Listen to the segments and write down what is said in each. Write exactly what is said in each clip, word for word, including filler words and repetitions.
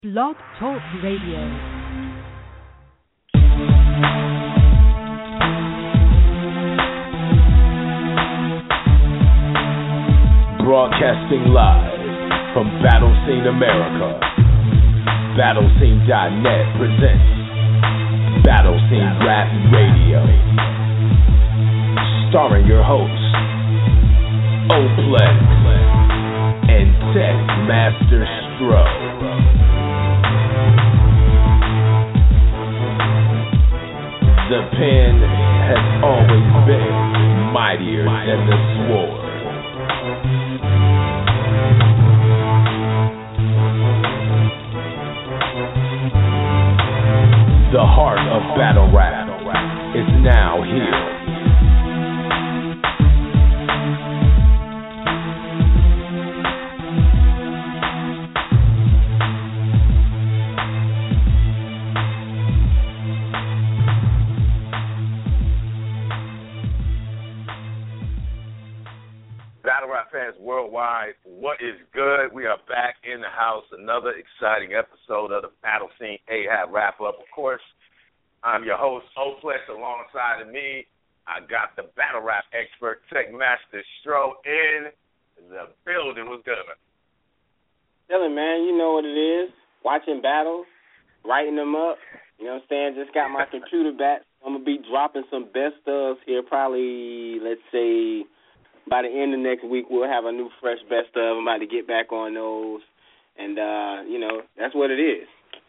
Blog Talk Radio. Broadcasting live from Battle Scene America, Battle Scene dot net presents Battle Scene Rap Radio, starring your hosts, Oplex and Tech Master Stro. The pen has always been mightier than the sword. The heart of battle rap is now here. Battle rap fans worldwide, what is good? We are back in the house. Another exciting episode of the Battle Scene A H A B wrap up. Of course, I'm your host, Oplex. Alongside of me, I got the battle rap expert, Tech Master Stro, in the building. What's good, man? Chilling, man. You know what it is. Watching battles, writing them up. You know what I'm saying? Just got my computer back. I'm going to be dropping some best ofs here probably, let's say, by the end of next week, we'll have a new fresh best of. I'm about to get back on those. And, uh, you know, that's what it is.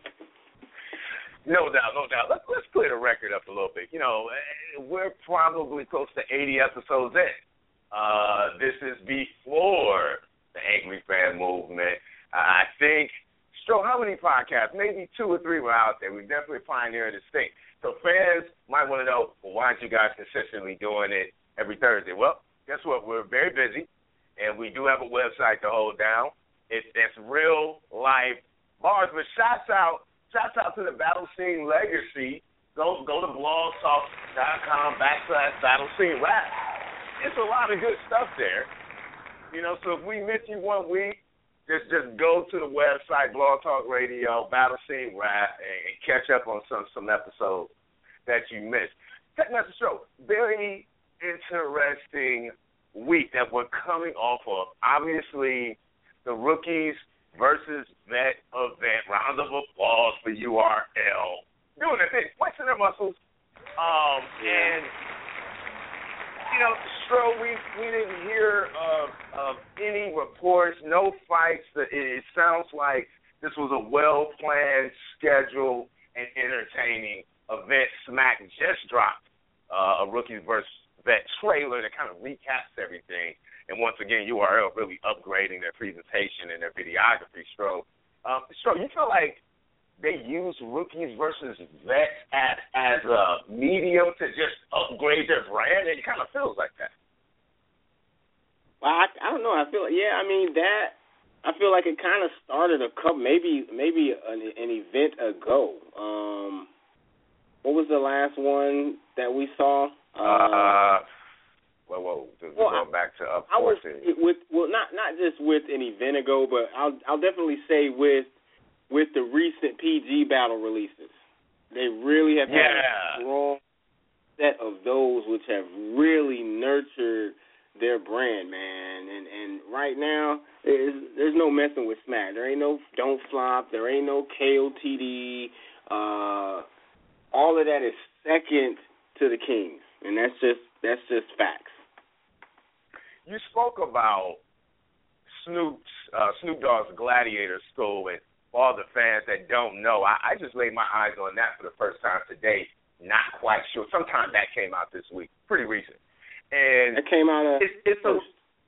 No doubt, no doubt. Let's, let's clear the record up a little bit. You know, we're probably close to eighty episodes in. Uh, this is before the Angry Fan Movement. I think, Stro, how many podcasts? Maybe two or three were out there. We definitely pioneered this thing. So fans might want to know, well, why aren't you guys consistently doing it every Thursday? Well, guess what? We're very busy, and we do have a website to hold down. It's, it's real life bars, but shouts out, shouts out to the Battle Scene Legacy. Go go to blogtalk.com backslash Battle Scene Rap. It's a lot of good stuff there. You know, so if we miss you one week, just just go to the website, Blog Talk Radio, Battle Scene Rap, and, and catch up on some, some episodes that you missed. Tech Master Stro, very interesting week that we're coming off of. Obviously, the rookies versus vet event. Round of applause for U R L. Doing their thing, flexing their muscles. Um, and, you know, Stro, we, we didn't hear of, of any reports, no fights. It, it sounds like this was a well-planned, scheduled, and entertaining event. Smack just dropped uh, a rookies versus vet trailer that kind of recaps everything. And once again, U R L really upgrading their presentation and their videography, Stro. Um, Stro, you feel like they use rookies versus vets as, as a medium to just upgrade their brand? It kind of feels like that. Well, I, I don't know. I feel, yeah, I mean, that, I feel like it kind of started a couple, maybe maybe an, an event ago. Um, what was the last one that we saw? Uh, whoa, whoa, just well, going back to up I was fourteen. with well, not not just with an event ago, but I'll I'll definitely say with with the recent P G battle releases, they really have had Yeah. a strong set of those which have really nurtured their brand, man. And and right now, there's there's no messing with Smack. There ain't no Don't Flop. There ain't no K O T D. Uh, all of that is second to the Kings. And that's just that's just facts. You spoke about Snoop's uh, Snoop Dogg's Gladiator School, and for all the fans that don't know, I, I just laid my eyes on that for the first time today. Not quite sure. Sometime that came out this week, pretty recent. And it came out of it's, it's a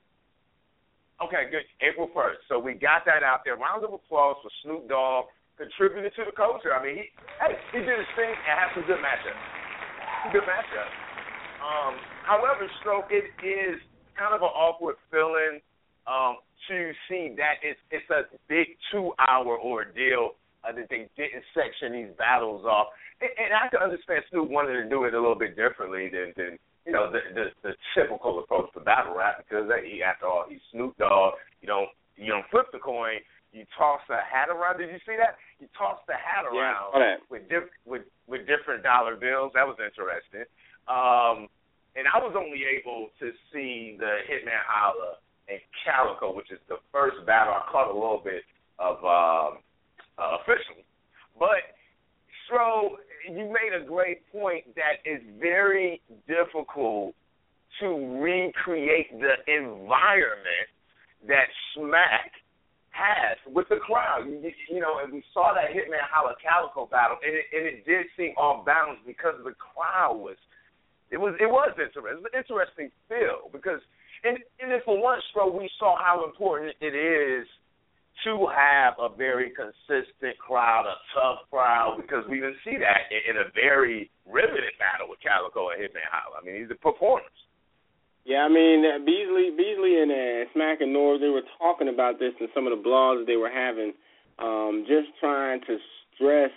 okay, good. April first. So we got that out there. Round of applause for Snoop Dogg contributing to the culture. I mean, he hey he did his thing and had some good matchups. Good matchup. Um, however, Stro, it is kind of an awkward feeling um, to see that it's it's a big two-hour ordeal uh, that they didn't section these battles off. And, and I can understand Snoop wanted to do it a little bit differently than, than you know, the, the the typical approach to battle rap because, he, after all, he's Snoop Dogg. You don't you don't flip the coin. you toss the hat around. Did you see that? You toss the hat around yeah, with, diff- with with different dollar bills. That was interesting. Um, and I was only able to see the Hitman Holla and Calico, which is the first battle. I caught a little bit of um, uh, officially. But, Stro, you made a great point that it's very difficult to recreate the environment that Smack has with the crowd. You, you know, and we saw that Hitman Holla Calico battle, and it, and it did seem off balance because the crowd was, it was it was interesting. It was an interesting feel because, and, and then for once, Stro, we saw how important it is to have a very consistent crowd, a tough crowd, because we didn't see that in, in a very riveted battle with Calico and Hitman Holla. I mean, these are performers. Yeah, I mean, Beasley Beasley and uh, Smack and Norv, they were talking about this in some of the blogs that they were having, um, just trying to stress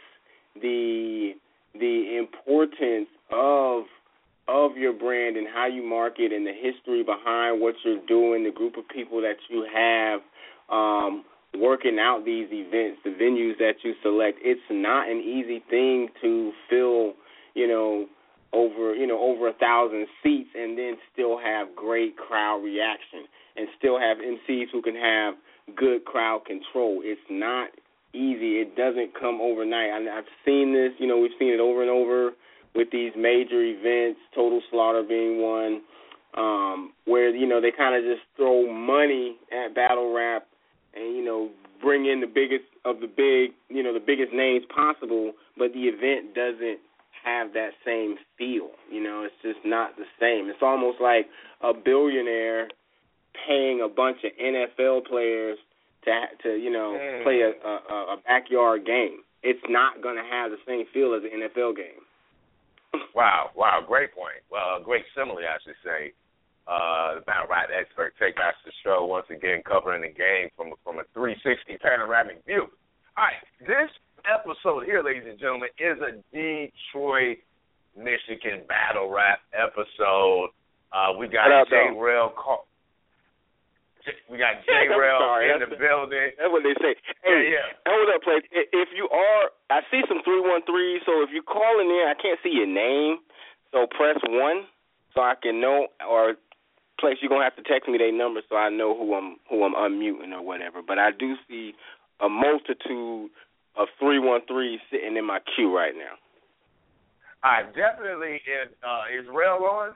the the importance of of your brand and how you market and the history behind what you're doing, the group of people that you have um, working out these events, the venues that you select. It's not an easy thing to fill, you know, over you know over a thousand seats and then still have great crowd reaction and still have M Cs who can have good crowd control. It's not easy. It doesn't come overnight. I, I've seen this. You know, we've seen it over and over with these major events, Total Slaughter being one, um, where you know they kind of just throw money at battle rap and you know bring in the biggest of the big, you know, the biggest names possible, but the event doesn't have that same feel. You know, it's just not the same. It's almost like a billionaire paying a bunch of N F L players to, to you know, mm. play a, a, a backyard game. It's not going to have the same feel as an N F L game. Wow, wow, great point. Well, great simile, I should say. Uh, the battle rap expert, Take Master Stro, once again covering the game from from a three sixty panoramic view. All right, this episode here, ladies and gentlemen, is a Detroit, Michigan battle rap episode. Uh, we got J Rail call. We got J Rail in the building. That's what they say. Hey, yeah, yeah. Hold up, please. If you are, I see some three one three. So if you're calling in, I can't see your name. So press one so I can know. Or place you're gonna have to text me their number so I know who I'm who I'm unmuting or whatever. But I do see a multitude of three one three sitting in my queue right now. All right, definitely. Is, uh, is Rail on?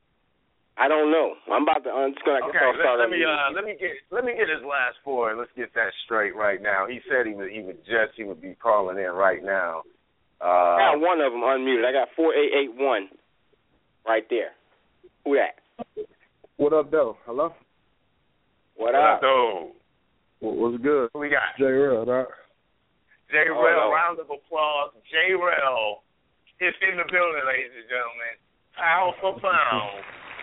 I don't know. I'm about to. I'm just gonna. Okay, let, let me. Uh, let me get. Let me get his last four. Let's get that straight right now. He said he would. He would just. He would be calling in right now. Uh, I got one of them unmuted. I got four eight eight one right there. Who that? What up, though? Hello. What, what up, though? What, what's good? Who we got? J Rail, dog. J Rail, oh, no. round of applause. J Rail is in the building, ladies and gentlemen. Pound for pound.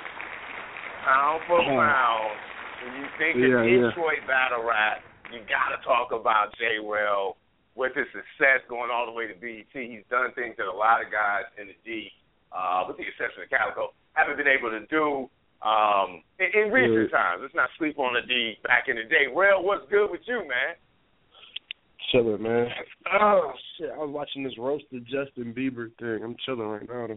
Pound for pound. When you think yeah, of Detroit yeah. battle rap, you got to talk about J Rail with his success going all the way to B E T. He's done things that a lot of guys in the D, uh, with the exception of Calico, haven't been able to do um, in, in recent yeah. times. Let's not sleep on the D back in the day. Rail, what's good with you, man? Chilling, man. Oh, shit. I was watching this roasted Justin Bieber thing. I'm chilling right now.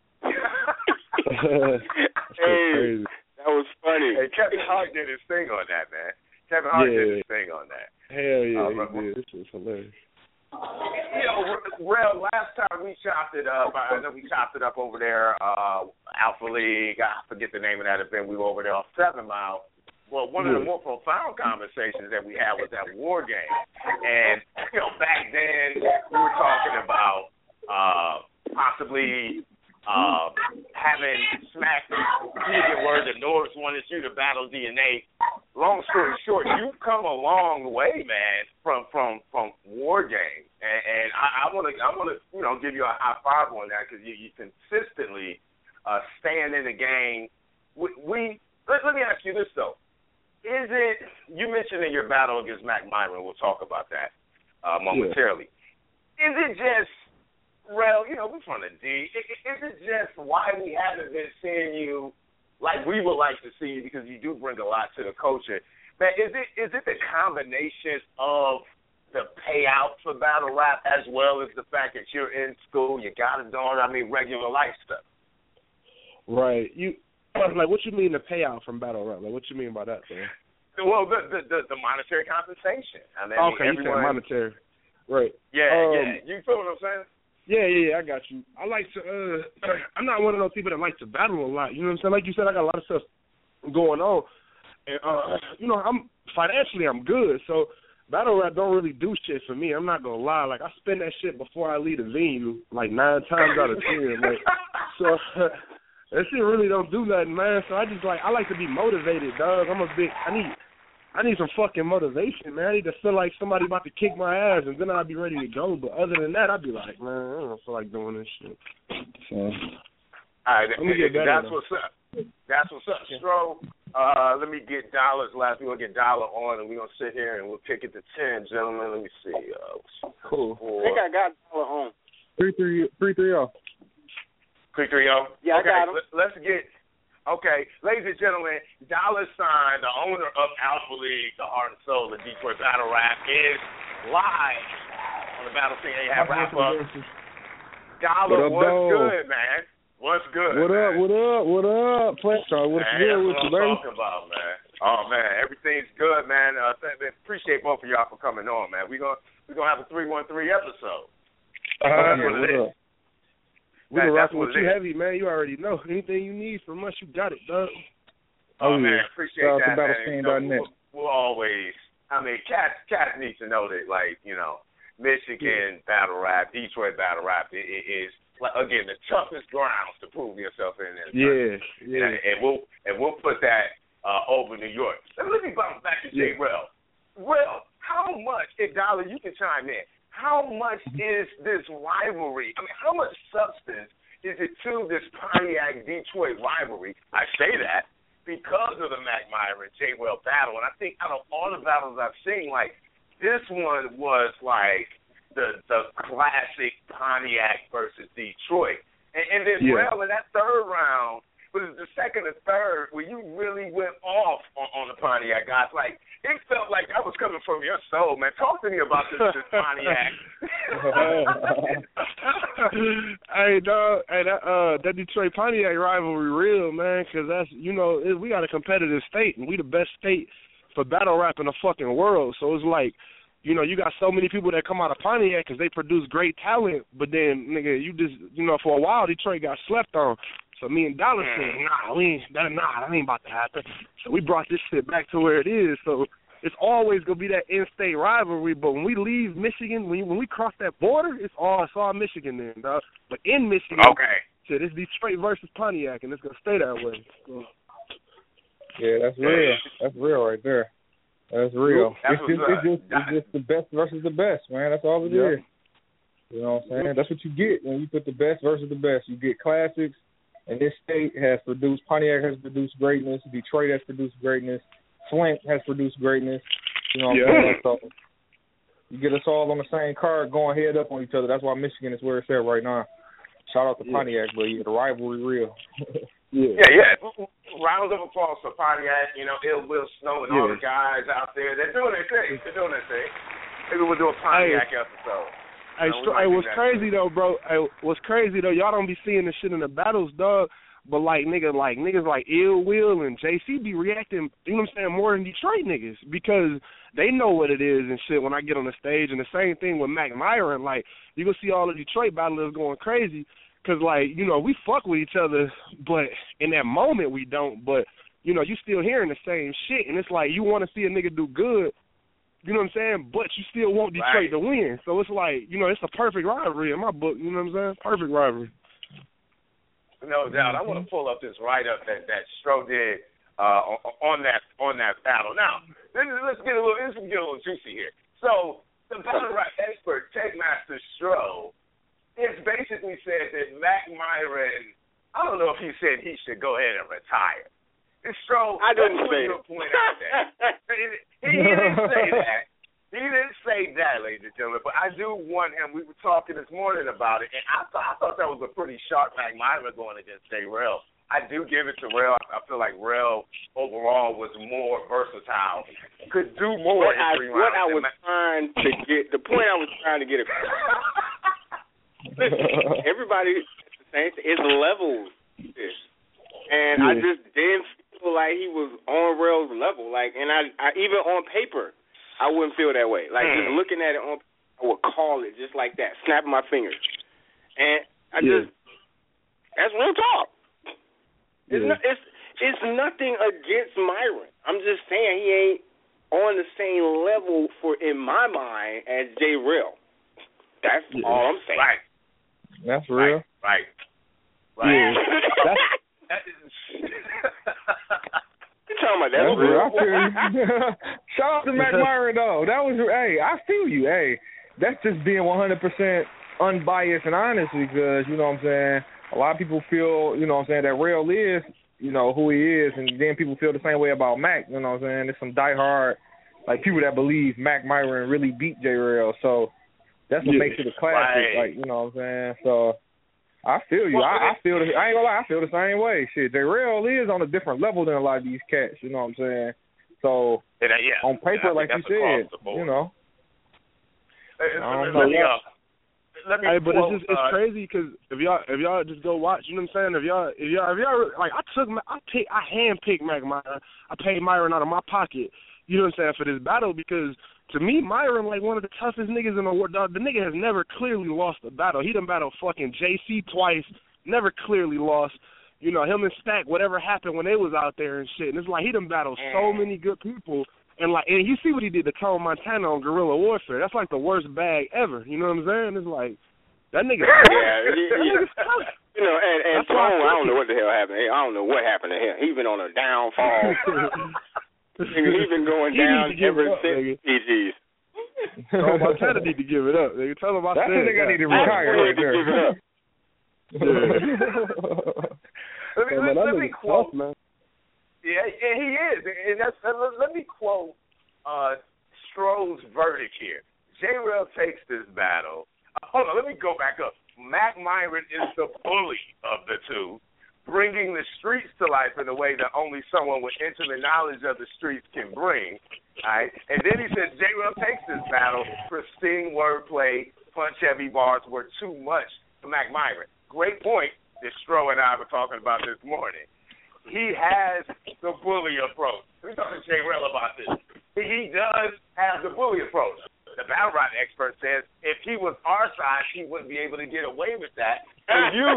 That's hey, crazy. That was funny. Hey, Kevin Hart did his thing on that, man. Kevin Hart yeah. did his thing on that. Hell yeah, uh, he but, did. This was hilarious. You know, Rail, last time we chopped it up, I know we chopped it up over there, uh, Alpha League. I forget the name of that event. We were over there on Seven Mile. Well, one of the more profound conversations that we had was that war game. And, you know, back then we were talking about uh, possibly uh, having Smack get word that Norris wanted you to battle D N A. Long story short, you've come a long way, man, from from, from war game. And, and I want to, I want to, you know, give you a high five on that because you, you consistently uh, stand in the game. We, we let, let me ask you this, though. Is it, you mentioned in your battle against Mac Myron, we'll talk about that uh, momentarily. Yeah. Is it just, Rail, you know, we're from the D, is it just why we haven't been seeing you like we would like to see you because you do bring a lot to the culture? Man, is it is it the combination of the payout for battle rap as well as the fact that you're in school, you got it on, I mean, regular life stuff? Right. You like what you mean the payout from battle rap? Like what you mean by that, man? Well, the the, the, the monetary compensation. I mean, okay, everyone, you said monetary. Right. Yeah, um, yeah. You feel what I'm saying? Yeah, yeah, yeah, I got you. I like to, uh, I'm not one of those people that like to battle a lot. You know what I'm saying? Like you said, I got a lot of stuff going on. And, uh, you know, I'm financially, I'm good. So battle rap don't really do shit for me. I'm not going to lie. Like, I spend that shit before I leave the venue, like nine times out of ten. Like, so that shit really don't do nothing, man. So I just like, I like to be motivated, dog. I'm a big, I need, I need some fucking motivation, man. I need to feel like somebody about to kick my ass, and then I'll be ready to go. But other than that, I'd be like, man, I don't feel like doing this shit. So, all right, let me get better, that's though. what's up. That's what's up, Stro. Uh, let me get Dollars last. We're going to get Dollar on, and we're going to sit here, and we'll kick it to ten, gentlemen. Let me see. Uh, cool. I think I got Dollar on. three three three three oh three three oh Yeah, okay, I got him. Let's get... Okay, ladies and gentlemen, Dollar Sign, the owner of Alpha League, the heart and soul of Detroit Battle Rap, is live on the Battle Scene A H Wrap Up. Dollar, what up, what's dog? good, man? What's good? What man? up? What up? What up? Playstar, what's Man, good that's with what you, I'm baby? talking about, man. Oh man, everything's good, man. Uh, th- th- appreciate both of y'all for coming on, man. We gonna we gonna have a three one three episode. Uh, That's yeah, what it what is. up? We That- been that's rocking what with it you is. heavy, man. You already know. Anything you need from us, you got it, dog. Oh, Oh, man, yeah. appreciate Shout out that, to man. battlescene You know, dot net. we'll, we'll always. I mean, cats cats need to know that, like, you know, Michigan battle rap, Detroit battle rap, it, it is like, again, the toughest grounds to prove yourself in. in Yeah, yeah. And, and we'll and we'll put that uh, over New York. Let me bounce back to J. Yeah. Rel. Well, how much, if Dollar, you can chime in. How much is this rivalry? I mean, how much substance is it to this Pontiac Detroit rivalry? I say that because of the Mac Myron J. Rel battle, and I think out of all the battles I've seen, like this one was like the the classic Pontiac versus Detroit, and, and then Yeah. Rel in that third round was the second and third where you really went off on, on the Pontiac guys. Like it felt like that was coming from your soul, man. Talk to me about this, this Pontiac. Hey, dog. Hey, that uh, that Detroit Pontiac rivalry real, man. Because that's you know it, we got a competitive state, and we the best state for battle rap in the fucking world. So it's like, you know, you got so many people that come out of Pontiac because they produce great talent, but then nigga, you just you know for a while Detroit got slept on. So me and Dollar said, nah, we ain't that nah, that ain't about to happen. So we brought this shit back to where it is. So it's always gonna be that in-state rivalry. But when we leave Michigan, when when we cross that border, it's all it's all Michigan then, dog. But in Michigan, Okay. shit, it's Detroit versus Pontiac, and it's gonna stay that way. So. Yeah, that's real. That's real right there. That's real. That's it's, just, what's it's, just, it's just the best versus the best, man. That's all it Yeah. is. You know what I'm saying? That's what you get when you put the best versus the best. You get classics, and this state has produced, Pontiac has produced greatness, Detroit has produced greatness, Flint has produced greatness. You know what Yeah. I'm saying? So you get us all on the same card going head up on each other. That's why Michigan is where it's at right now. Shout out to Yeah. Pontiac, but yeah, the rivalry real. Yeah. Yeah, yeah. Round of applause for Pontiac, you know, Ill Will Snow and all Yeah. the guys out there. They're doing their thing. They're doing their thing. Maybe we'll do a Pontiac episode. Hey, You know, we str- might hey, do what's that crazy too. though, bro? Hey, what's crazy though? Y'all don't be seeing this shit in the battles, dog. But like niggas, like niggas like Ill Will and J C be reacting. You know what I'm saying? More than Detroit niggas because they know what it is and shit. When I get on the stage, and the same thing with Mac Myron. Like you gonna see all the Detroit battlers going crazy. Cause like, you know, we fuck with each other, but in that moment we don't. But, you know, you still hearing the same shit. And it's like you want to see a nigga do good, you know what I'm saying? But you still want Detroit Right. to win. So it's like, you know, it's a perfect rivalry in my book. You know what I'm saying? Perfect rivalry. No doubt. I want to pull up this write-up that, that Stro did uh, on that on that battle. Now, let's, let's get a little let's get a little juicy here. So the battle rap expert, Tech Master Stro, it's basically said that Mac Myron, I don't know if he said he should go ahead and retire. And Stro, I didn't let's say put it. your point out there. he, he didn't say that. He didn't say that, ladies and gentlemen, but I do want him. We were talking this morning about it, and I thought I thought that was a pretty sharp Mac Myron going against J. Rel I do give it to Rel. I feel like Rel overall was more versatile, could do more what in I, three what rounds. I was Ma- trying to get, the point I was trying to get across. Listen, everybody is levels, and yeah. I just didn't feel like he was on Rel's level. Like, and I, I even on paper, I wouldn't feel that way. Like, just looking at it on, I would call it just like that, snapping my fingers, and I yeah. just, that's real talk. It's, Yeah. no, it's it's nothing against Myron. I'm just saying he ain't on the same level for in my mind as J. Rel. That's yeah. all I'm saying. Right. That's real. Right. Right. Yeah. That's, That is, You talking about that's That's real? real. I feel you. Shout out to Mac Myron though. That was hey, I feel you. Hey, that's just being one hundred percent unbiased and honest because you know what I'm saying. A lot of people feel, you know what I'm saying, that Rel is, you know, who he is, and then people feel the same way about Mac, you know what I'm saying? There's some diehard, like, people that believe Mac Myron really beat J. Rel, so that's what Yeah. makes it a classic, Right. like, you know what I'm saying? So I feel you. Well, I, I feel the, I ain't gonna lie, I feel the same way. Shit, J. Rel is on a different level than a lot of these cats, you know what I'm saying? So and, uh, yeah, on paper, and I like think you that's across said, the board. you know. Hey, I don't let, know. let me, uh, let me Hey, but quote, it's just it's uh, crazy because if y'all if y'all just go watch, you know what I'm saying? If y'all if y'all if y'all like I took my, I pick I handpicked Mac Myron. I paid Myron out of my pocket. You know what I'm saying, for this battle because to me Myron like one of the toughest niggas in the world. The, the nigga has never clearly lost a battle. He done battled fucking J C twice, never clearly lost. You know, him and Stack, whatever happened when they was out there and shit. And it's like he done battled so many good people. And like, and you see what he did to Tone Montana on Guerrilla Warfare. That's like the worst bag ever. You know what I'm saying? It's like that nigga. Yeah, that yeah. nigga's tough. You know, and, and That's why I Tone, I took don't know it. what the hell happened. I don't know what happened to him. He been on a downfall. He been going He need down to give ever it up, since nigga. P Gs. Tone Montana need to give it up. Nigga, tell him I That said nigga that. need to I retire need right to there. give it up. let me, Yeah, let, man, that let me nigga's quote. tough, man. Yeah, and he is. And that's, and let, let me quote uh, Stroh's verdict here. J. Rel takes this battle. Uh, hold on, let me go back up. Mac Myron is the bully of the two, bringing the streets to life in a way that only someone with intimate knowledge of the streets can bring. All right? And then he says J. Rel takes this battle. Pristine wordplay, punch-heavy bars were too much for Mac Myron. Great point that Stroh and I were talking about this morning. He has the bully approach. We're talking to J. Rel about this. He does have the bully approach. The battle rap expert says if he was our size, he wouldn't be able to get away with that. And you,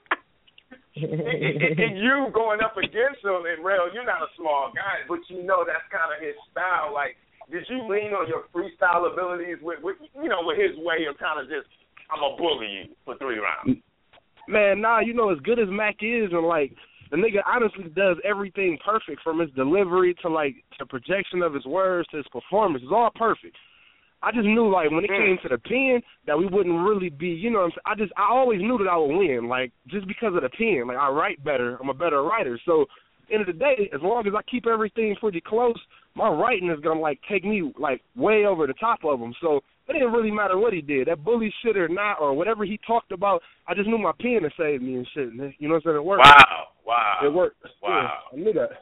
and you going up against him, and Rel, you're not a small guy, but you know that's kind of his style. Like, did you lean on your freestyle abilities with, with you know, with his way of kind of just, I'm gonna bully you for three rounds? Man, nah, you know, as good as Mac is, and like the nigga honestly does everything perfect from his delivery to like the projection of his words to his performance. It's all perfect. I just knew like when it came to the pen that we wouldn't really be, you know what I'm saying? I just I always knew that I would win, like just because of the pen. Like I write better, I'm a better writer. So end of the day, as long as I keep everything pretty close, my writing is gonna like take me like way over the top of him. So it didn't really matter what he did, that bully shit or not, or whatever he talked about. I just knew my pen to save me and shit. You know what I'm saying? It worked. Wow, wow, It worked. Wow. Yeah, I knew that.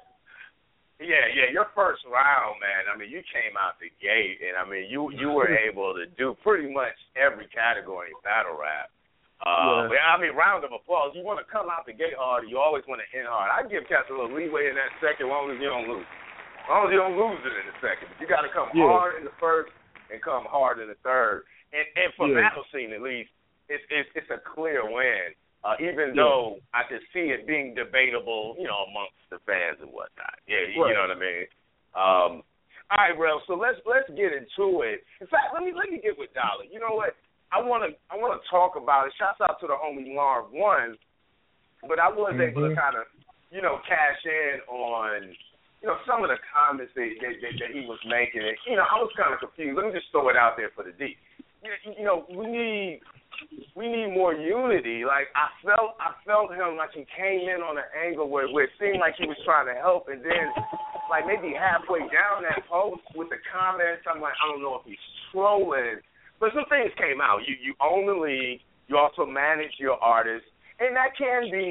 Yeah, yeah, your first round, man, I mean, you came out the gate, and, I mean, you you were able to do pretty much every category of battle rap. Uh, Yeah. but, I mean, round of applause. You want to come out the gate hard, you always want to end hard. I give cats a little leeway in that second as long as you don't lose. As long as you don't lose it in the second. But you got to come Yeah. hard in the first and come hard in the third. And, and for Yeah. battle scene, at least, it's, it's, it's a clear win. Uh, even Yeah. though I could see it being debatable, you know, amongst the fans and whatnot. Yeah, you Right. know what I mean. Um, all right, Rel. So let's let's get into it. In fact, let me let me get with Dollar. You know what? I want to I want to talk about it. Shouts out to the homie Lauren One, but I was Mm-hmm. able to kind of, you know, cash in on, you know, some of the comments that that, that, that he was making. And, you know, I was kind of confused. Let me just throw it out there for the D. You, you know, we need. We need more unity. Like I felt, I felt him like he came in on an angle where, where it seemed like he was trying to help, and then, like maybe halfway down that post with the comments, I'm like, I don't know if he's trolling. But some things came out. You you own the league. You also manage your artists, and that can be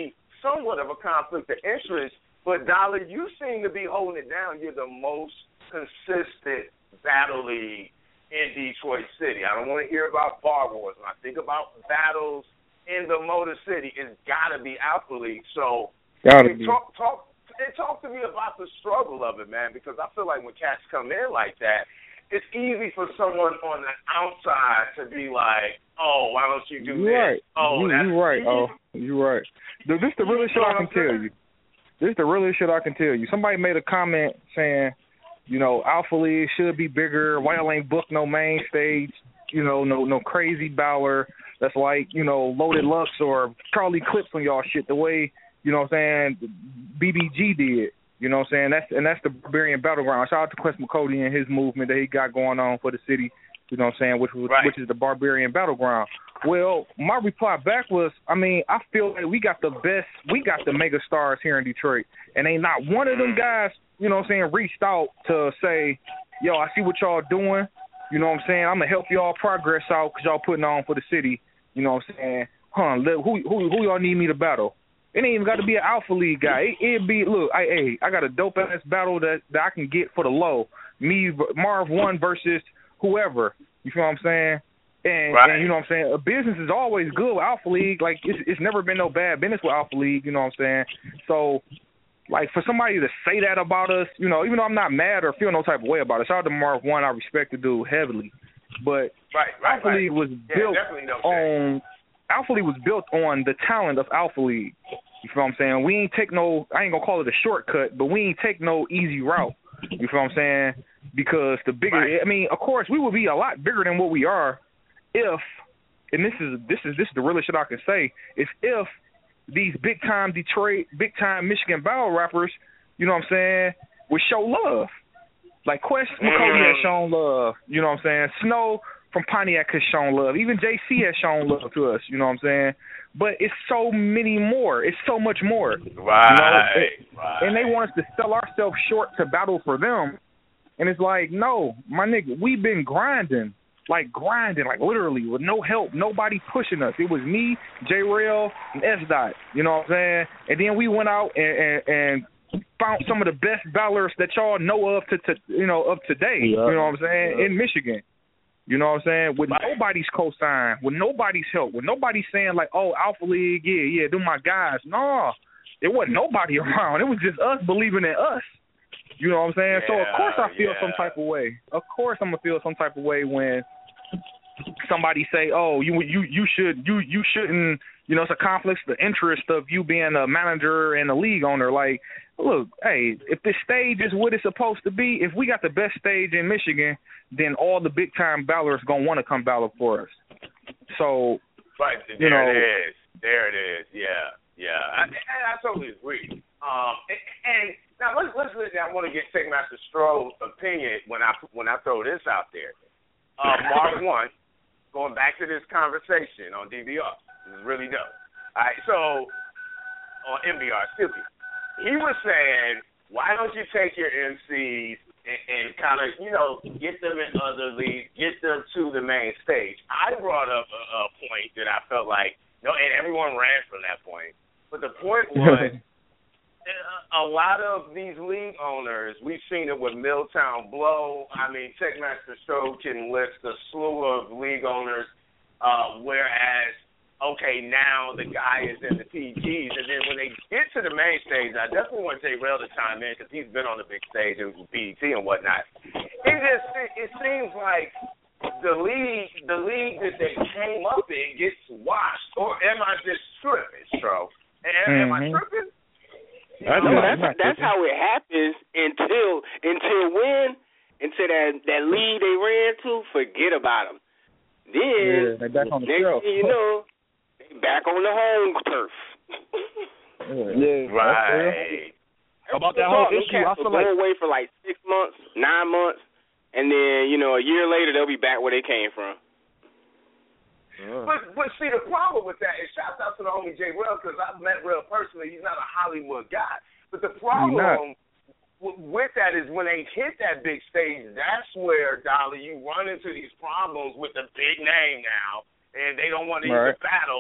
somewhat of a conflict of interest. But, Dollar, you seem to be holding it down. You're the most consistent battle league in Detroit City. I don't want to hear about bar wars. When I think about battles in the Motor City, it's got to be Alpha League. So Gotta be. talk, talk, talk to me about the struggle of it, man, because I feel like when cats come in like that, it's easy for someone on the outside to be like, oh, why don't you do you this? Right. Oh, you, that's you right. Oh, you right. This is the realest shit I can tell you. This is the realest shit I can tell you. Somebody made a comment saying, you know, Alpha League should be bigger. Why y'all ain't booked no main stage? You know, no no crazy Bowler that's like, you know, Loaded Lux or Charlie Clips on y'all shit the way, you know what I'm saying, B B G did. You know what I'm saying? That's and that's the Barbarian Battleground. Shout out to Quest McCody and his movement that he got going on for the city, you know what I'm saying, which was right. which is the Barbarian Battleground. Well, my reply back was, I mean, I feel like we got the best, we got the mega stars here in Detroit, and ain't not one of them guys, you know what I'm saying, reached out to say, yo, I see what y'all doing, you know what I'm saying, I'm going to help y'all progress out because y'all putting on for the city, you know what I'm saying, huh, who, who, who y'all need me to battle? It ain't even got to be an Alpha League guy. It, it'd be, look, I, hey, I got a dope-ass battle that, that I can get for the low. Me, Marv one versus whoever, you feel what I'm saying? And, right. and you know what I'm saying? A business is always good with Alpha League. Like, it's, it's never been no bad business with Alpha League, you know what I'm saying? So, like, for somebody to say that about us, you know, even though I'm not mad or feel no type of way about it, shout out to Marv one, I respect the dude heavily. But right, right, Alpha right. League was yeah, built no on – Alpha League was built on the talent of Alpha League. You feel what I'm saying? We ain't take no – I ain't going to call it a shortcut, but we ain't take no easy route. You feel what I'm saying? Because the bigger right. – I mean, of course, we would be a lot bigger than what we are if – and this is this is this is the realest shit I can say, is if these big time Detroit, big time Michigan battle rappers, you know what I'm saying, would show love. Like Quest McCody has shown love, you know what I'm saying? Snow from Pontiac has shown love. Even J C has shown love to us, you know what I'm saying? But it's so many more. It's so much more. Right. You know? and, right. and they want us to sell ourselves short to battle for them. And it's like, no, my nigga, we've been grinding. Like grinding, like literally, with no help, nobody pushing us. It was me, J-Rail, and S-Dot, you know what I'm saying? And then we went out and, and, and found some of the best battlers that y'all know of to, to you know, of today, yeah. you know what I'm saying, yeah. in Michigan. You know what I'm saying? With nobody's cosign, with nobody's help, with nobody saying like, oh, Alpha League, yeah, yeah, do my guys. No, there wasn't nobody around. It was just us believing in us. You know what I'm saying? Yeah, so, of course, I feel yeah. some type of way. Of course, I'm going to feel some type of way when somebody say, oh, you you you should, you you shouldn't, you know, it's a conflict of interest of you being a manager and a league owner. Like, look, hey, if this stage is what it's supposed to be, if we got the best stage in Michigan, then all the big-time battlers going to want to come battle for us. So, right, there you know, it is. There it is. Yeah, yeah. I, I totally agree. Um, and, and now let's let's listen. I want to get Take Master Stroh's opinion when I when I throw this out there. Uh, Mark one, going back to this conversation on D V R. This is really dope. All right, so on M V R, excuse me. He was saying, why don't you take your M Cs and, and kind of, you know, get them in other leagues, get them to the main stage. I brought up a, a point that I felt like, no, and everyone ran from that point. But the point was, a lot of these league owners, we've seen it with Milltown Blow. I mean, Tech Master Stroh can list a slew of league owners, uh, whereas, okay, now the guy is in the P Gs. And then when they get to the main stage, I definitely want J-Rail to chime in because he's been on the big stage and P T and whatnot. It just it, it seems like the league, the league that they came up in gets washed. Or am I just tripping, Stroh? Am, mm-hmm. am I tripping? I know that's that's how it happens until until when until that that lead they ran to, forget about them. Then yeah, back on the next trail. thing you know, they back on the home turf. yeah, right. About that whole issue, I feel like go away for like six months, nine months, and then you know a year later they'll be back where they came from. Yeah. But but see, the problem with that is, shout out to the homie J-Rail because I've met Rail personally. He's not a Hollywood guy. But the problem w- with that is when they hit that big stage, that's where, Dolly, you run into these problems with the big name now, and they don't want to right. even battle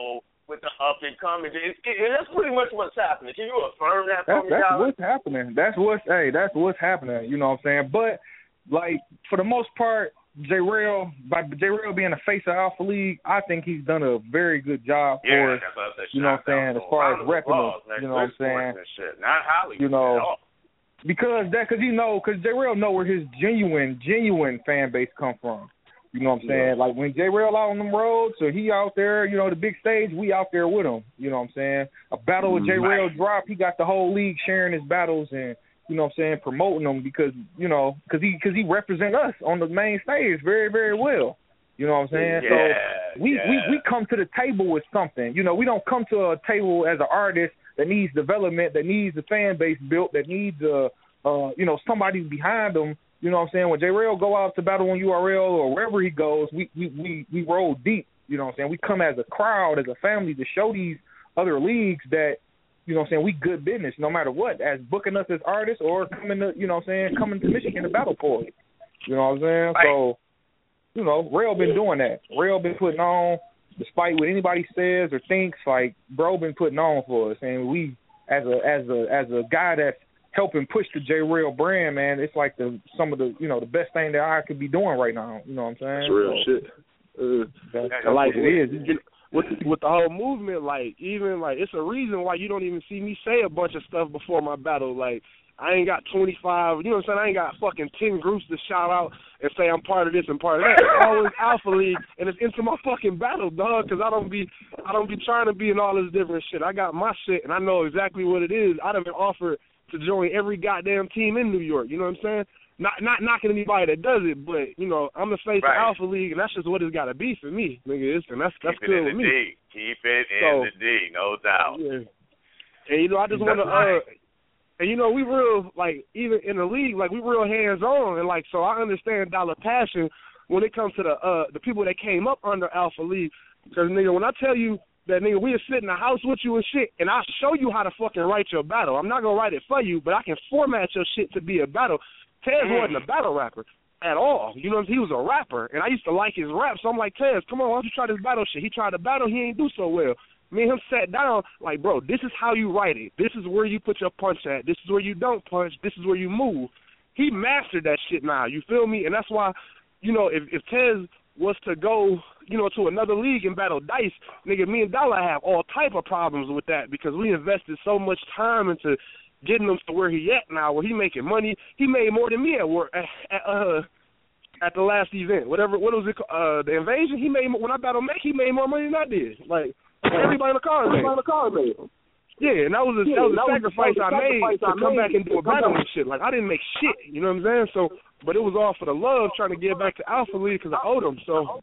with the up and coming. It, it, it, that's pretty much what's happening. Can you affirm that for that's, me, that's Dallas? what's happening. That's what's hey, that's what's happening. You know what I'm saying? But like for the most part, J-Rail, by J-Rail being a face of Alpha League, I think he's done a very good job yeah, for us. That's you know what I'm saying? As far as repping us, you know what I'm saying? Shit. Not Hollywood you know, at all. because that, because you know, because J-Rail know where his genuine, genuine fan base come from. You know what I'm saying? Yeah. Like when J-Rail out on them roads, so he out there, you know, the big stage, we out there with him. You know what I'm saying? A battle with J-Rail right. drop, he got the whole league sharing his battles and, you know what I'm saying, promoting them because, you know, because he, cause he represent us on the main stage very, very well. You know what I'm saying? Yeah, so we, yeah. we, we come to the table with something. You know, we don't come to a table as an artist that needs development, that needs a fan base built, that needs, uh, uh, you know, somebody behind them. You know what I'm saying? When J-Rail go out to battle on U R L or wherever he goes, we, we, we, we roll deep. You know what I'm saying? We come as a crowd, as a family to show these other leagues that, you know what I'm saying, we good business no matter what, as booking us as artists or coming to, you know what I'm saying, coming to Michigan to battle for it. You know what I'm saying? Right. So, you know, Rail been doing that. Rail been putting on, despite what anybody says or thinks, like, bro been putting on for us. And we, as a as a as a guy that's helping push the J-Rail brand, man, it's like the some of the, you know, the best thing that I could be doing right now. You know what I'm saying? That's real so, shit. Uh, that's, that's that's like what it is. You know, with with the whole movement, like even like it's a reason why you don't even see me say a bunch of stuff before my battle. Like I ain't got twenty-five, you know what I'm saying? I ain't got fucking ten groups to shout out and say I'm part of this and part of that. It's always Alpha League, and it's into my fucking battle, dog. Because I don't be I don't be trying to be in all this different shit. I got my shit, and I know exactly what it is. I'd have been offered to join every goddamn team in New York. You know what I'm saying? Not not knocking anybody that does it, but you know I'm the face right. of Alpha League, and that's just what it's got to be for me, nigga. It's, and that's that's Keep good it in with the me. D. Keep it in so, the D, no doubt. Yeah. And you know I just want to, right. uh, and you know we real like even in the league like we real hands on, and like so I understand Dollar Passion when it comes to the uh the people that came up under Alpha League, because nigga when I tell you that nigga we sit in the house with you and shit, and I show you how to fucking write your battle. I'm not gonna write it for you, but I can format your shit to be a battle. Tez mm. wasn't a battle rapper at all. You know, he was a rapper, and I used to like his rap, so I'm like, Tez, come on, why don't you try this battle shit? He tried to battle, he ain't do so well. Me and him sat down, like, bro, this is how you write it. This is where you put your punch at. This is where you don't punch. This is where you move. He mastered that shit now, you feel me? And that's why, you know, if, if Tez was to go, you know, to another league and battle Dice, nigga, me and Dollar have all type of problems with that because we invested so much time into getting him to where he at now, where he making money. He made more than me at work at, at uh at the last event. Whatever, what was it? Uh, the invasion. He made when I battled Mac, he made more money than I did. Like everybody in the car made. Everybody in the car made. Yeah, and that was a, yeah, that was a sacrifice, was, I, made sacrifice I made to come back and do a battle and shit. Like I didn't make shit. You know what I'm saying? So, but it was all for the love, trying to get back to Alpha League because I owed him. So,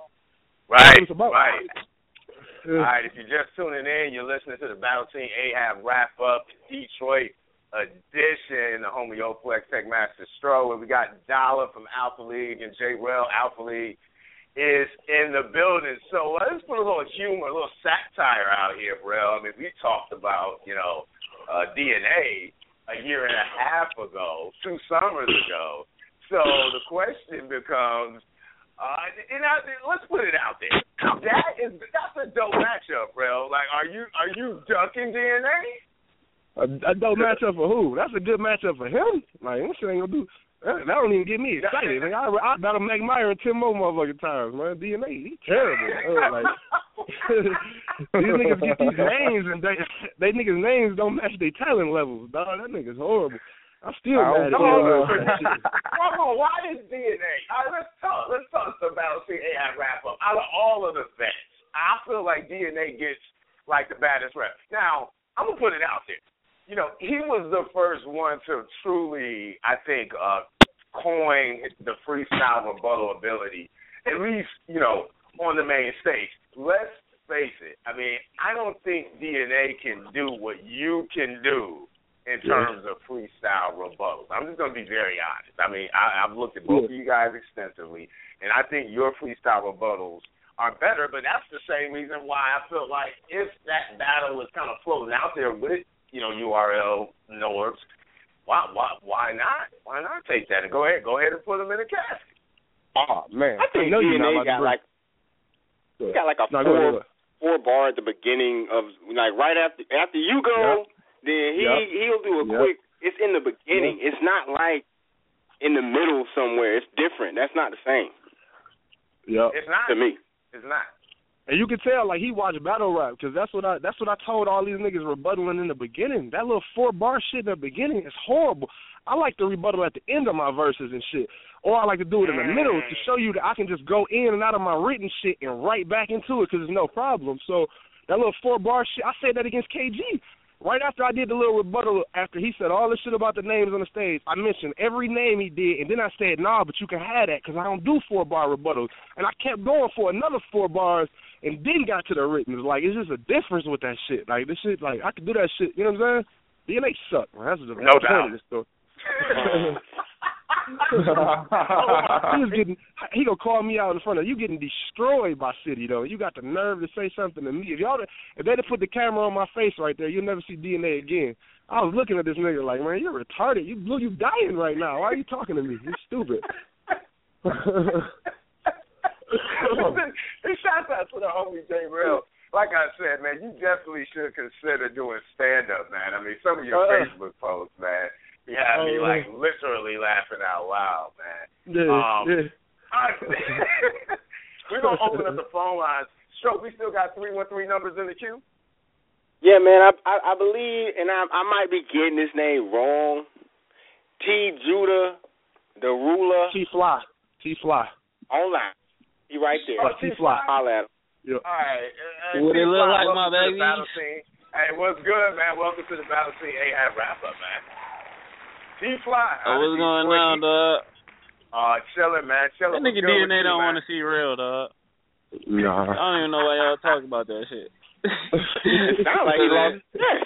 right, right. Yeah. All right, if you're just tuning in, you're listening to the Battle Team Ahab wrap up Detroit edition, the Homeoplex Tech Master Stro, where we got Dollar from Alpha League and J-Rail Alpha League is in the building. So uh, let's put a little humor, a little satire out here, bro. I mean, we talked about, you know, uh, D N A a year and a half ago, two summers ago. So the question becomes, Uh, and I, let's put it out there. That is that's a dope matchup, bro. Like, are you are you ducking D N A? A, a dope matchup for who? That's a good matchup for him. Like, what shit ain't gonna do? That, that don't even get me excited. Like, I I battle Mac Meyer ten more motherfucking times, man. D N A, he terrible. Uh, like, these niggas get these names and they they niggas names don't match their talent levels, dog. That nigga's horrible. I'm still mad at him. Come on, why is D N A? Right, let's talk. Let's talk about C A I wrap up. Out of all of the vets, I feel like D N A gets like the baddest rep. Now, I'm gonna put it out there. You know, he was the first one to truly, I think, uh, coin the freestyle rebuttal ability. At least, you know, on the main stage. Let's face it. I mean, I don't think D N A can do what you can do in terms of freestyle rebuttals. I'm just going to be very honest. I mean, I, I've looked at both of you guys extensively, and I think your freestyle rebuttals are better, but that's the same reason why I feel like if that battle is kind of floating out there with, you know, U R L, Norbs, why, why, why not? Why not take that and go ahead, go ahead and put them in a casket? Oh, man. I think I know D N A you're not got like, he got like a no, four, four bar at the beginning of like right after after you go, yep. then he yep. he'll do a yep. quick. It's in the beginning. Yep. It's not like in the middle somewhere. It's different. That's not the same. Yeah, it's not to me. It's not. And you can tell like he watched battle rap because that's what I that's what I told all these niggas rebuttaling in the beginning. That little four bar shit in the beginning is horrible. I like to rebuttal at the end of my verses and shit. Or I like to do it in the middle to show you that I can just go in and out of my written shit and right back into it because there's no problem. So that little four-bar shit, I said that against K G. Right after I did the little rebuttal, after he said all this shit about the names on the stage, I mentioned every name he did, and then I said, nah, but you can have that because I don't do four-bar rebuttals. And I kept going for another four bars and then got to the written. It's like, it's just a difference with that shit. Like, this shit, like, I can do that shit. You know what I'm saying? D N A suck, man. That's the no doubt. This story. he was getting. He gonna call me out in front of you. Getting destroyed by City though. You got the nerve to say something to me. If y'all, if they'd have put the camera on my face right there, you'll never see D N A again. I was looking at this nigga like, man, you're retarded. You blue, you dying right now. Why are you talking to me? You stupid. Hey, shout out to the homie J Real. Like I said, man, you definitely should consider doing stand up, man. I mean, some of your uh, Facebook posts, man. You had me, like, literally laughing out loud, man. Yeah, um, yeah. We're going to open up the phone lines. Stroke, we still got three one three numbers in the queue? Yeah, man, I I, I believe, and I, I might be getting this name wrong, T. Judah, the ruler. T-Fly. T-Fly. Online. He right there. Oh, T-Fly. Holla at him. Yep. All right. Uh, what it look like, my baby? Hey, what's good, man? Welcome to the Battle Scene A I wrap-up, man. T-Fly. Oh, what's going on, dog? Uh, chilling, man. Chilling. That nigga D N A don't want to see real, dog. Nah. I don't even know why y'all talk about that shit. It sounds like he lost.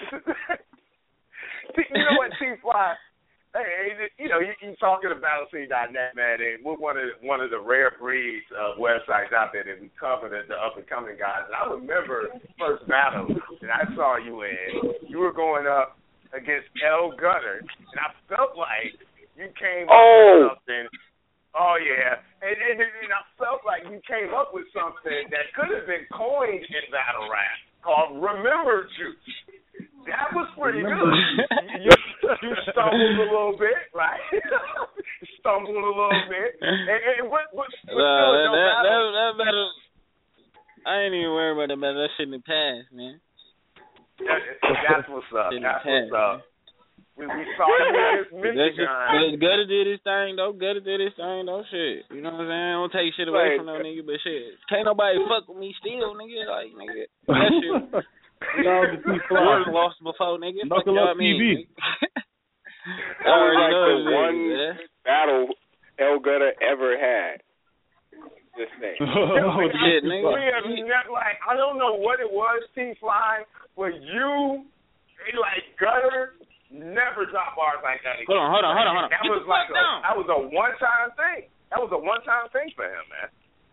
You know what, T-Fly? Hey, you know, you, you talking to battle scene dot net, man, and we're one of the, one of the rare breeds of websites out there that we cover the, the up-and-coming guys. And I remember first battle that I saw you in. You were going up against L. Gutter, and I felt like you came up oh. with something. Oh, yeah. And, and, and I felt like you came up with something that could have been coined in battle rap called Remember Juice. That was pretty good. You, you stumbled a little bit, right? stumbled a little bit. And, and what, what, what uh, that, that, that, that better, I ain't even worried about that. That shit in the past, man. That, that's what's up. That's what's up. We, we saw you against Michigan. Gutter did his thing, though. Gutter did his thing, though. Shit. You know what I'm saying? Don't take shit away from no nigga, but shit. Can't nobody fuck with me still, nigga. Like, nigga. That shit. You know, the people I lost before, nigga. Knuckle up T V. That was like the one yeah. battle El Gutter ever had. This thing. Oh, shit, nigga. We have never, like, I don't know what it was, T-Fly, but you, like, Gutter, never dropped bars like that again. Hold on, hold on, hold on, hold on. That was like a, that was a one-time thing. That was a one-time thing for him, man.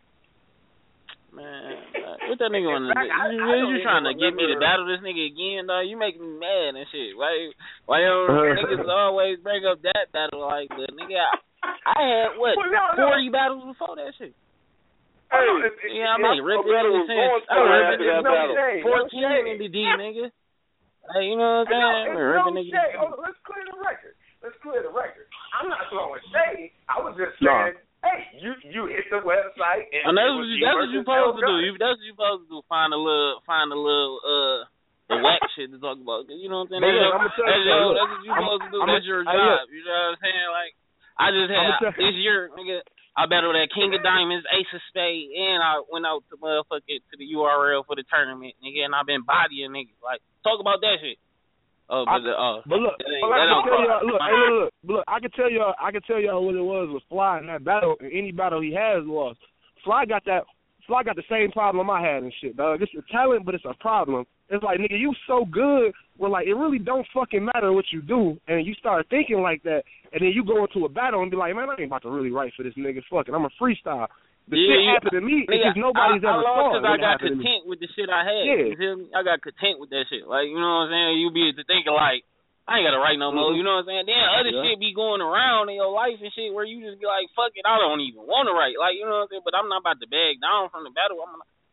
Man, what that nigga want to do? You really trying to get me to battle this nigga again, dog? You making me mad and shit. Why, why your niggas always bring up that battle like the nigga? I, I had, what, well, no, forty no. battles before that shit? Hey, yeah, I mean, ripped it in the sense. I ripped it in the fourteen in the D, nigga. Hey, you know what I'm saying? No, no shade. Hold on, let's clear the record. Let's clear the record. I'm not throwing shade. I was just saying, no. hey, you you hit the website and, and that's what you, that's what you supposed to do. You, that's what you supposed to do. Find a little, find a little, uh, the whack shit to talk about. You know what I'm saying? That's, yeah, that's, that's, your, that's what you supposed to do. I'm that's a, your job. You know what I'm saying? Like, I just had this year, nigga. I battled that King of Diamonds, Ace of Spades, and I went out to motherfucker to the U R L for the tournament, nigga, and I've been bodying niggas. Like, talk about that shit. Oh, but, I, uh, but look, but I can tell y'all, look, hey, look, look, look, I can tell y'all, I can tell y'all what it was with Fly in that battle. In any battle he has lost, Fly got that. Fly got the same problem I had and shit, dog. It's a talent, but it's a problem. It's like, nigga, you so good, where, like, it really don't fucking matter what you do, and you start thinking like that, and then you go into a battle and be like, man, I ain't about to really write for this nigga. Fuck it, I'm a freestyle. The yeah, shit yeah. happened to me nigga, because nobody's I, ever I thought. because I got content with the shit I had. Yeah. You feel me? I got content with that shit. Like, you know what I'm saying? You be to thinking like, I ain't got to write no more. You know what I'm saying? Then other yeah. shit be going around in your life and shit where you just be like, fuck it, I don't even want to write. Like, you know what I'm saying? But I'm not about to bag down from the battle. I'm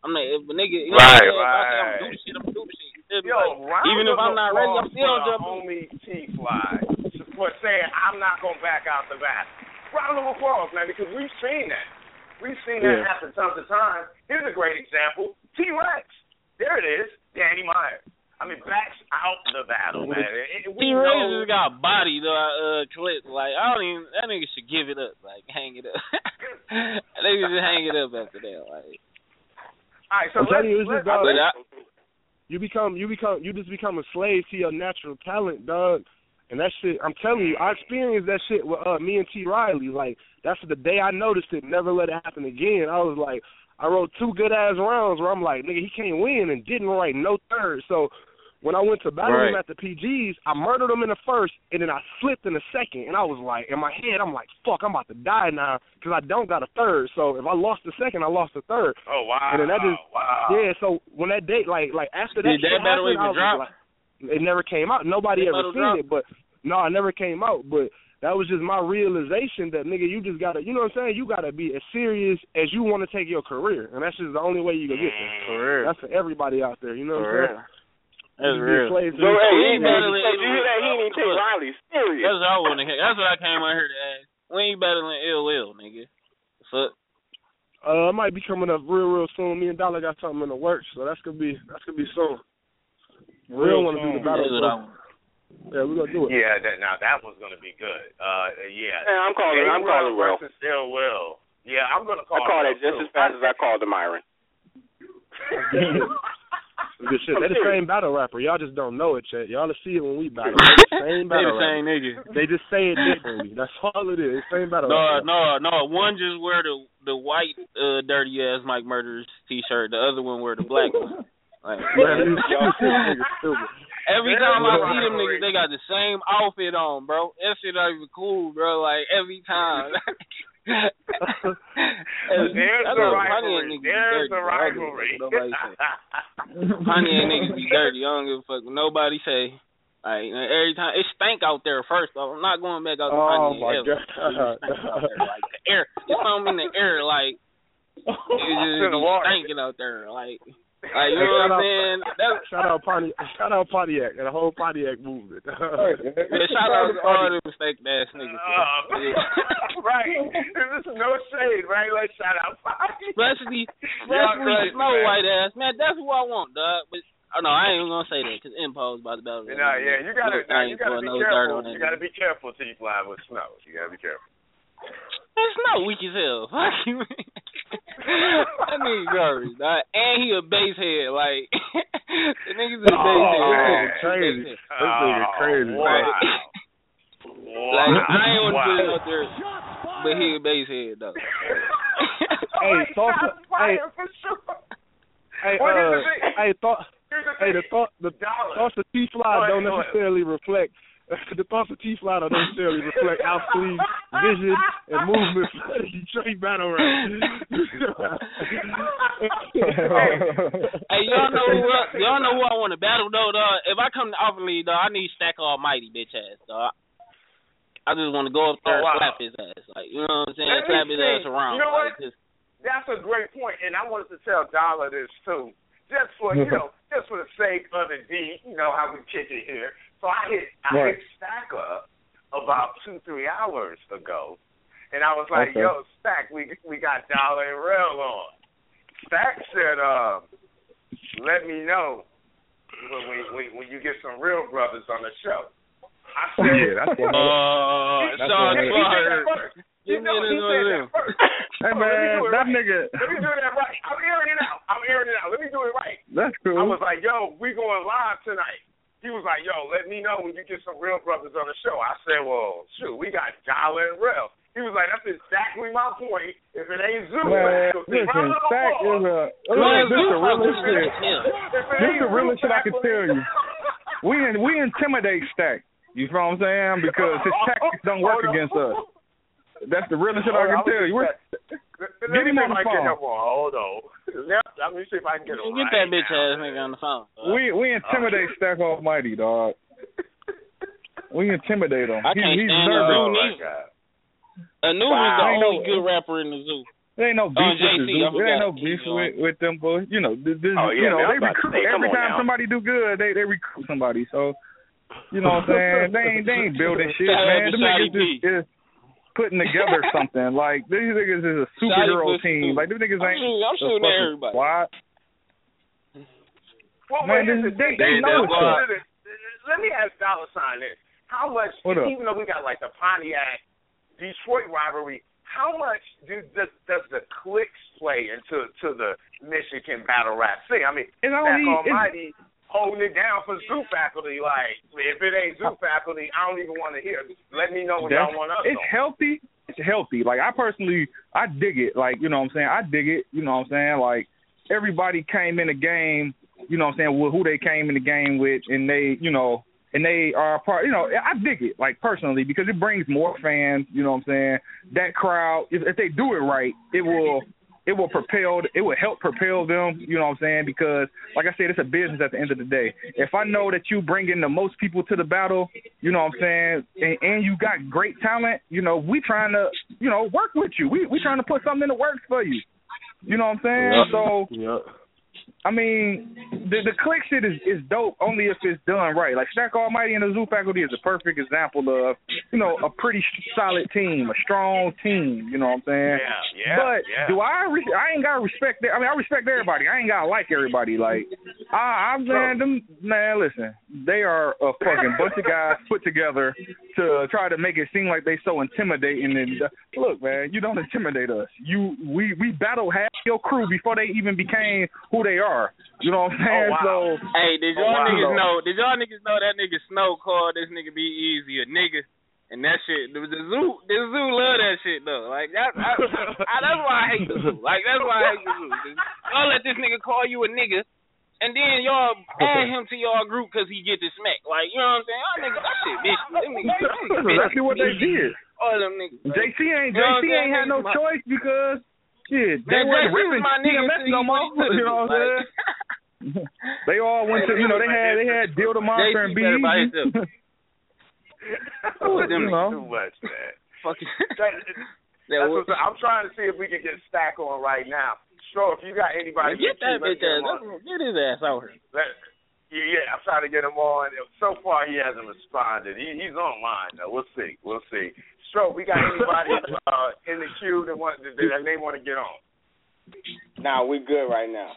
I'm not if a nigga. You know right, what I'm saying? right. If I say I'm doing shit, I'm doing shit. Yo, like, even if I'm not ready, I'm still on jump. Homie T-Fly for saying I'm not gonna back out the bat. Round of applause, man, because we've seen that. We've seen that yeah. happen tons of times. Here's a great example: T-Rex. There it is, Danny Myers. I mean, backs out the battle, man. T-Rex just got body, though. Uh, clip. Like I don't even. That nigga should give it up. Like hang it up. That nigga just hang it up after that. Like. All right, so I'm telling you, it's just, dog, I, you become, you become, you just become a slave to your natural talent, dog. And that shit, I'm telling you, I experienced that shit with uh, me and T. Riley. Like, that's the day I noticed it. Never let it happen again. I was like, I wrote two good ass rounds where I'm like, nigga, he can't win, and didn't write no third. So when I went to battle right. him at the P Gs, I murdered him in the first, and then I slipped in the second. And I was like, in my head, I'm like, fuck, I'm about to die now because I don't got a third. So if I lost the second, I lost the third. Oh wow! And then that just, wow. yeah. So when that date, like, like after that, did that shit battle happened, even I was drop? like, it never came out. Nobody That ever seen drop? it, but no, I never came out. But that was just my realization that, nigga, you just gotta, you know what I'm saying? You gotta be as serious as you want to take your career, and that's just the only way you can get there. For real. That's for everybody out there. You know what For I'm saying? real. That's real. So, hey, he you battling, you hear that? He didn't take Riley serious. That's what I want to hear. That's what I came out here to ask. When you battling Ill Will, nigga? Fuck. Uh, it might be coming up real, real soon. Me and Dollar got something in the works, so that's gonna be that's gonna be soon. Real, real want to do the battle. That's what I want. Yeah, we're gonna do it. Yeah, that, now that was gonna be good. Uh, yeah. Yeah, I'm calling. I'm calling Will. Still Will. Yeah, I'm gonna call. I call that just too. as fast as I called the Myron. Good shit. They're the same battle rapper. Y'all just don't know it yet. Y'all will see it when we battle. They're the same They battle the same rapper. nigga. They just say it differently. That's all it is. Same battle No, rapper. no, no. One just wear the the white uh, dirty ass Mike Murders t-shirt. The other one wear the black one. Like, Man, this nigga stupid. every time I see them niggas, they got the same outfit on, bro. That shit not even cool, bro. Like every time. There's the rivalry. There's the rivalry. Pontiac niggas be dirty. I don't give a fuck what nobody say. Like every time it stank out there. First off, I'm not going back out to Oh Pontiac my ever. god! It stank out there. Like the air, it's something in the air. Like it just be stinking out there. Like. Like, you know what I'm saying? That's, shout out Pontiac, shout out Pontiac and the whole Pontiac movement. Yeah, shout out to all them fake ass niggas. Uh, right. This is no shade, right? Let's shout out Pontiac. Especially, especially Snow White ass. Man, that's who I want, dog. But, oh, no, I ain't even going to say that because Impo's about to battle. No, yeah, you got to you gotta be careful. You got to be careful till you fly with Snow. You got to be careful. That's not weak as hell. Fuck you, man. That nigga garbage, dog. And he a bass head. Like, the nigga's a bass oh, head. Man, crazy. This nigga crazy. Wow. Like, wow. like, I ain't want to wow. put it out there, but he a bass head, though. Hey, thought to, hey, hey, uh, hey, thought, hey, the thought, the thoughts of T-Fly don't necessarily reflect. The thoughts of T-Fly don't necessarily reflect Alfie's vision and movement for the Detroit battle rap. Hey, y'all know who uh, y'all know who I want to battle though, dog. If I come to Alpha League, dog, I need Stack Almighty, bitch ass, dog. I just want to go up there oh, wow. and slap his ass, like, you know what I'm saying? Slap his ass around. You know what? Like, just, that's a great point, and I wanted to tell Dollar this too, just for you know, just for the sake of the D, you know how we kick it here. So I hit I right. hit Stack up about two three hours ago, and I was like, okay. "Yo, Stack, we we got Dollar and Rail on." Stack said, uh, "Let me know when we when, when you get some real brothers on the show." I said, "Yeah, that's what." Uh, that's Sean what he said that first. You know, he said that first. Hey man, that right. nigga. Let me do that right. I'm airing it out. I'm airing it out. Let me do it right. That's cool. I was like, "Yo, we going live tonight." He was like, "Yo, let me know when you get some real brothers on the show." I said, "Well, shoot, we got Dollar and Rail." He was like, "That's exactly my point. If it ain't Zoo, man, so listen, Stack is a Man, this the Zoo realest fucking shit. shit. This is the realest shit I can tell you. We in, we intimidate Stack. You know what I'm saying? Because his tactics don't work against us. That's the realest shit I can tell you. We're, get him on the phone. Hold on. Let me see if I can get him. Get that bitch ass nigga on the phone. We we intimidate oh. Stack Almighty, dog. We intimidate him. I he, can't he's stand nervous. the zoo. Oh Anubi's wow. the only know. good rapper in the zoo. There ain't no beef oh, with J C, the There ain't no beef with, with them boys. You know, this, this, oh, yeah, you know, man, they recruit say, every time now. somebody do good. They they recruit somebody. So, you know what I'm saying? They ain't they ain't building shit, man. Them niggas just is putting together something. Like these niggas is a superhero team. Like these niggas ain't. I'm shooting, I'm shooting at everybody. Squad. Well, man, well, this, they, they, they know it's up. Let me ask Dollar Sign this: how much, even though we got like the Pontiac Detroit rivalry, how much do, does, does the clicks play into to the Michigan battle rap scene? I mean, it's Stack only, Almighty holding it down for Zoo faculty. Like, if it ain't Zoo faculty, I don't even want to hear it. Let me know when y'all want us. It's on. healthy. It's healthy. Like, I personally, I dig it. Like, you know what I'm saying? I dig it. You know what I'm saying? Like, everybody came in the game, you know what I'm saying, with who they came in the game with, and they, you know, and they are part, you know, I dig it, like, personally, because it brings more fans, you know what I'm saying? That crowd, if, if they do it right, it will it will propel, it will help propel them, you know what I'm saying? Because, like I said, it's a business at the end of the day. If I know that you bring in the most people to the battle, you know what I'm saying, and, and you got great talent, you know, we trying to, you know, work with you. We we trying to put something in the works for you. You know what I'm saying? Yep. So, yep. I mean, the the click shit is, is dope only if it's done right. Like, Stack Almighty and the Zoo faculty is a perfect example of, you know, a pretty solid team, a strong team, you know what I'm saying? Yeah, yeah, But yeah. do I, re- I ain't got to respect, I mean, I respect everybody. I ain't got to like everybody. Like, I, I'm saying, them, man, listen, they are a fucking bunch of guys put together to try to make it seem like they so intimidating. And uh, look, man, you don't intimidate us. You, we, we battled half your crew before they even became who they are. You know what I'm saying? Oh, wow. So, hey, did y'all oh, wow. niggas know? Did y'all niggas know that nigga Snow called this nigga Be Easy a nigga? And that shit, the, the zoo, the zoo love that shit though. Like that, I, I, that's why I hate the zoo. Like that's why I hate the zoo. Y'all let this nigga call you a nigga, and then y'all add him to y'all group because he get the smack. Like, you know what I'm saying? Y'all niggas, that shit, bitch. Them niggas, that's exactly what they did. All them niggas. J C ain't You know J C ain't had no my, choice because shit, they man, weren't J C ripping my T M S no more. You know what I'm saying? They all went to, you know, they had they had Deal the Monster and B. That was you know. too much, man. Fucking. That, that's what, I'm trying to see if we can get Stack on right now. Sure, if you got anybody, get that bitch ass. Get his ass out here. Let, yeah, yeah, I'm trying to get him on. So far, he hasn't responded. He, he's online though. We'll see. We'll see. Stroke, we got anybody uh, in the queue that want that they want to get on? Nah, we good right now.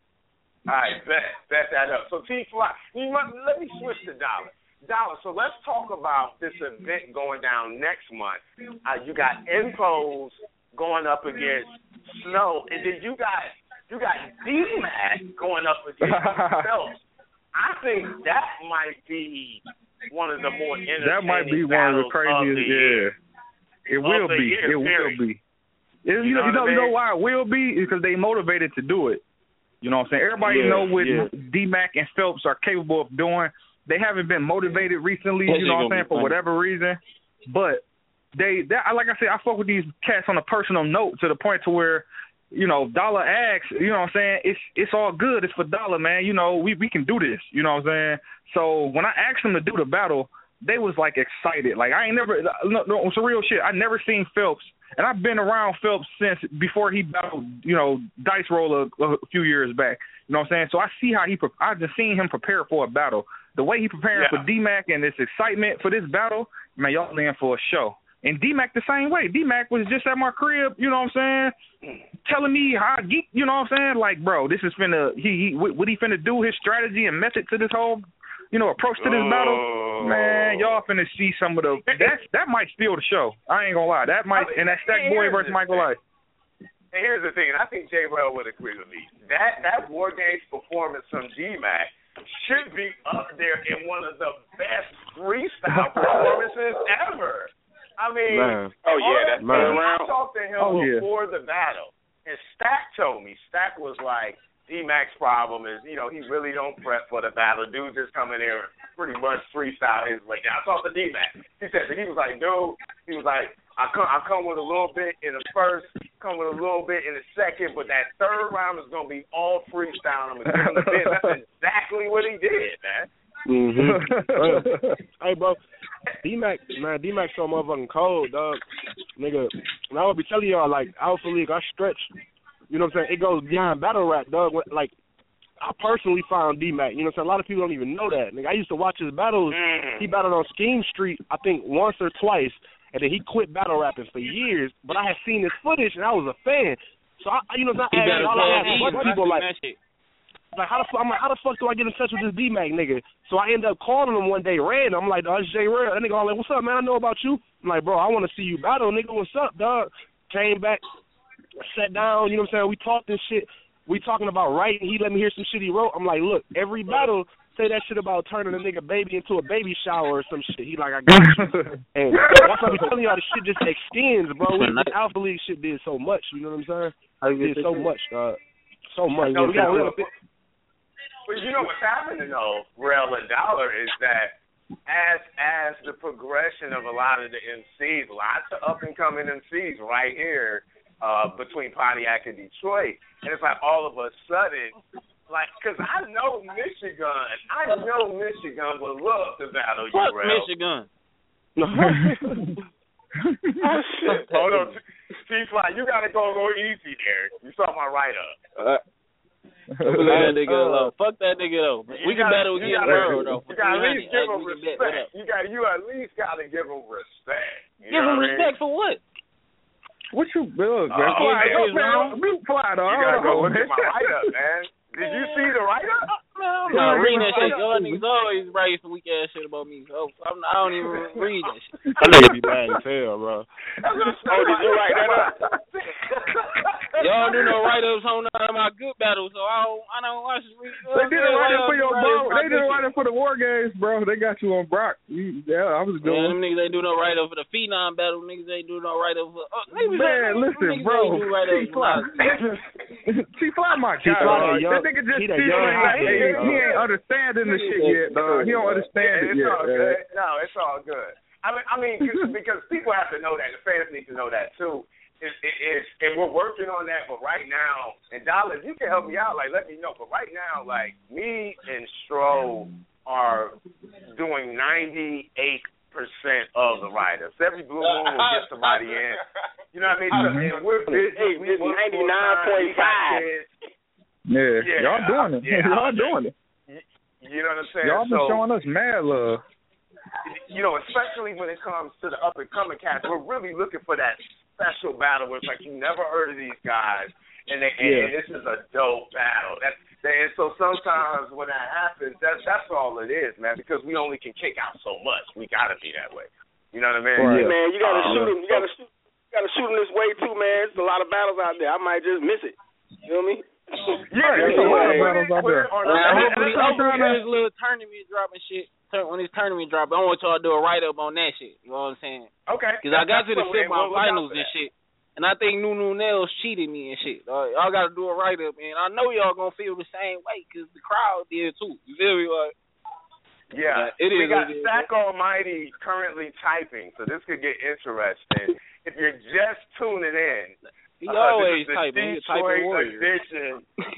All right, bet, bet that up. So, T-Fly, you must, let me switch to Dollar. Dollar, so let's talk about this event going down next month. Uh, you got Impose going up against Snow, and then you got you got D-Mac going up against Phelps. I think that might be one of the more entertaining That might be one of the craziest, the yeah. It will be. Year, it will period. be. It, you, know, you, know, you know why it will be? Because they motivated to do it. You know what I'm saying? Everybody yeah, know what yeah. D-Mac and Phelps are capable of doing. They haven't been motivated recently, you know what I'm saying, for whatever reason. But they, that, like I said, I fuck with these cats on a personal note to the point to where, you know, Dollar asks, you know what I'm saying, it's it's all good. It's for Dollar, man. You know, we, we can do this, you know what I'm saying? So when I asked them to do the battle, they was, like, excited. Like, I ain't never, no, no, it's a real shit. I never seen Phelps. And I've been around Phelps since before he battled, you know, Dice Roll a, a few years back. You know what I'm saying? So I see how he, I've just seen him prepare for a battle. The way he preparing yeah. for D-Mac and this excitement for this battle, man, y'all in for a show. And D-Mac the same way. D-Mac was just at my crib, you know what I'm saying, telling me how I geek, you know what I'm saying? Like, bro, this is finna, he, he what he finna do, his strategy and method to this whole, you know, approach to this oh. battle. Man, y'all finna see some of the, that that might steal the show. I ain't gonna lie. That might, I mean, and that Stack Boy versus Michael Ice. And here's the thing, and I think J-Rail would agree with me. That that War Games performance from D-Mac should be up there in one of the best freestyle performances ever. I mean, man. oh yeah, that's man. I talked to him oh, before yeah. the battle, and Stack told me, Stack was like, D-Mac's problem is, you know, he really don't prep for the battle. Dude just come in there and pretty much freestyle his way down. I talked to D-Mac. He said, he was like, dude, he was like, I come, I come with a little bit in the first, come with a little bit in the second, but that third round is going to be all freestyle. I'm going to give him the bit. That's exactly what he did, man. Mm-hmm. Hey, bro. D-Mac, man, D-Mac so motherfucking cold, dog. Nigga, and I would be telling y'all, like, Alpha League, I stretch, you know what I'm saying? It goes beyond battle rap, dog. Like, I personally found D-Mac, you know what I'm saying? A lot of people don't even know that. Nigga, I used to watch his battles. Mm. He battled on Scheme Street, I think, once or twice, and then he quit battle rapping for years. But I had seen his footage, and I was a fan. So, I, you know what I'm saying? I, all I had a bunch of people, like, like, how the fuck, I'm like, how the fuck do I get in touch with this D-Mac nigga? So I end up calling him one day random. I'm like, dog, it's J Real. That nigga all like, what's up, man? I know about you. I'm like, bro, I want to see you battle, nigga. What's up, dog? Came back, sat down, you know what I'm saying? We talked this shit. We talking about writing. He let me hear some shit he wrote. I'm like, look, every battle, say that shit about turning a nigga baby into a baby shower or some shit. He like, I got you. And that's why I be telling y'all, the shit just extends, bro. This Alpha League shit did so much, you know what I'm saying? It did so much, dog. So much. No, we got, we got, Well, you know what's happening though, Rel and Dollar, is that as as the progression of a lot of the M Cs, lots of up and coming M Cs right here uh, between Pontiac and Detroit, and it's like all of a sudden, like, because I know Michigan, I know Michigan would love to battle you, Fuck Rel. Michigan. No. Oh shit! Hold on, T-Fly, you gotta go a little easy there. You saw my write up. Uh, Fuck that nigga alone. Fuck that nigga though. We can battle against the world though. You gotta at least give him respect. You got you at least gotta give him respect. Give him respect for what? What you look, man? Uh, Fly, man, man. Be fly, dog. You gotta go look at my write up, man. Did you see the write up? No, I'm not reading that shit. Y'all niggas always write some weak ass shit about me. So I'm, I don't even read that shit. That nigga be bad as hell, bro. Oh, did you write that up? Y'all do no write ups on none of my good battles, so I don't. I don't watch. They did a write up for your bro. They did a write up for the War Games, bro. They got you on Brock. You, yeah, I was doing. Yeah, them niggas ain't do no write up for the Phenom battle. Niggas ain't do no write up for. Oh, niggas Man, listen, bro. T-Fly, my guy. That nigga just he, he, he ain't understanding the shit yet, dog. He don't understand it it's yet. All good. No, it's all good. I mean, I mean, cause, because people have to know that. The fans need to know that too. It, it, it's, and we're working on that. But right now, and Dollars, you can help me out. Like, let me know. But right now, like me and Stro are doing ninety-eight percent of the writers. Every blue moon will get somebody in. You know what I mean? So, and we're busy. We ninety-nine point five. Yeah, yeah, y'all doing it. Yeah, y'all doing it. You know what I'm saying? Y'all been so, showing us mad love. You know, especially when it comes to the up and coming cats, we're really looking for that special battle where it's like you never heard of these guys, and they, and, yeah. and this is a dope battle. That's and so sometimes when that happens, that's that's all it is, man. Because we only can kick out so much. We gotta be that way. You know what I mean? Right. Yeah, man, you gotta um, shoot him. You gotta shoot. You gotta shoot him this way too, man. There's a lot of battles out there. I might just miss it. You know what I mean? Yeah, there's a lot of battles out there. Hopefully, hopefully this little tournament dropping shit. When this tournament drop, I want y'all to do a write up on that shit. You know what I'm saying? Okay. Because I got to the semi-finals and shit, and I think Nunu Nails cheated me and shit. Uh, y'all got to do a write up, and I know y'all gonna feel the same way because the crowd did too. You feel me? Like, yeah, it we is. got it Stack Almighty currently typing, so this could get interesting. If you're just tuning in, he uh, always this is the typing. He's a typing Detroit warrior. edition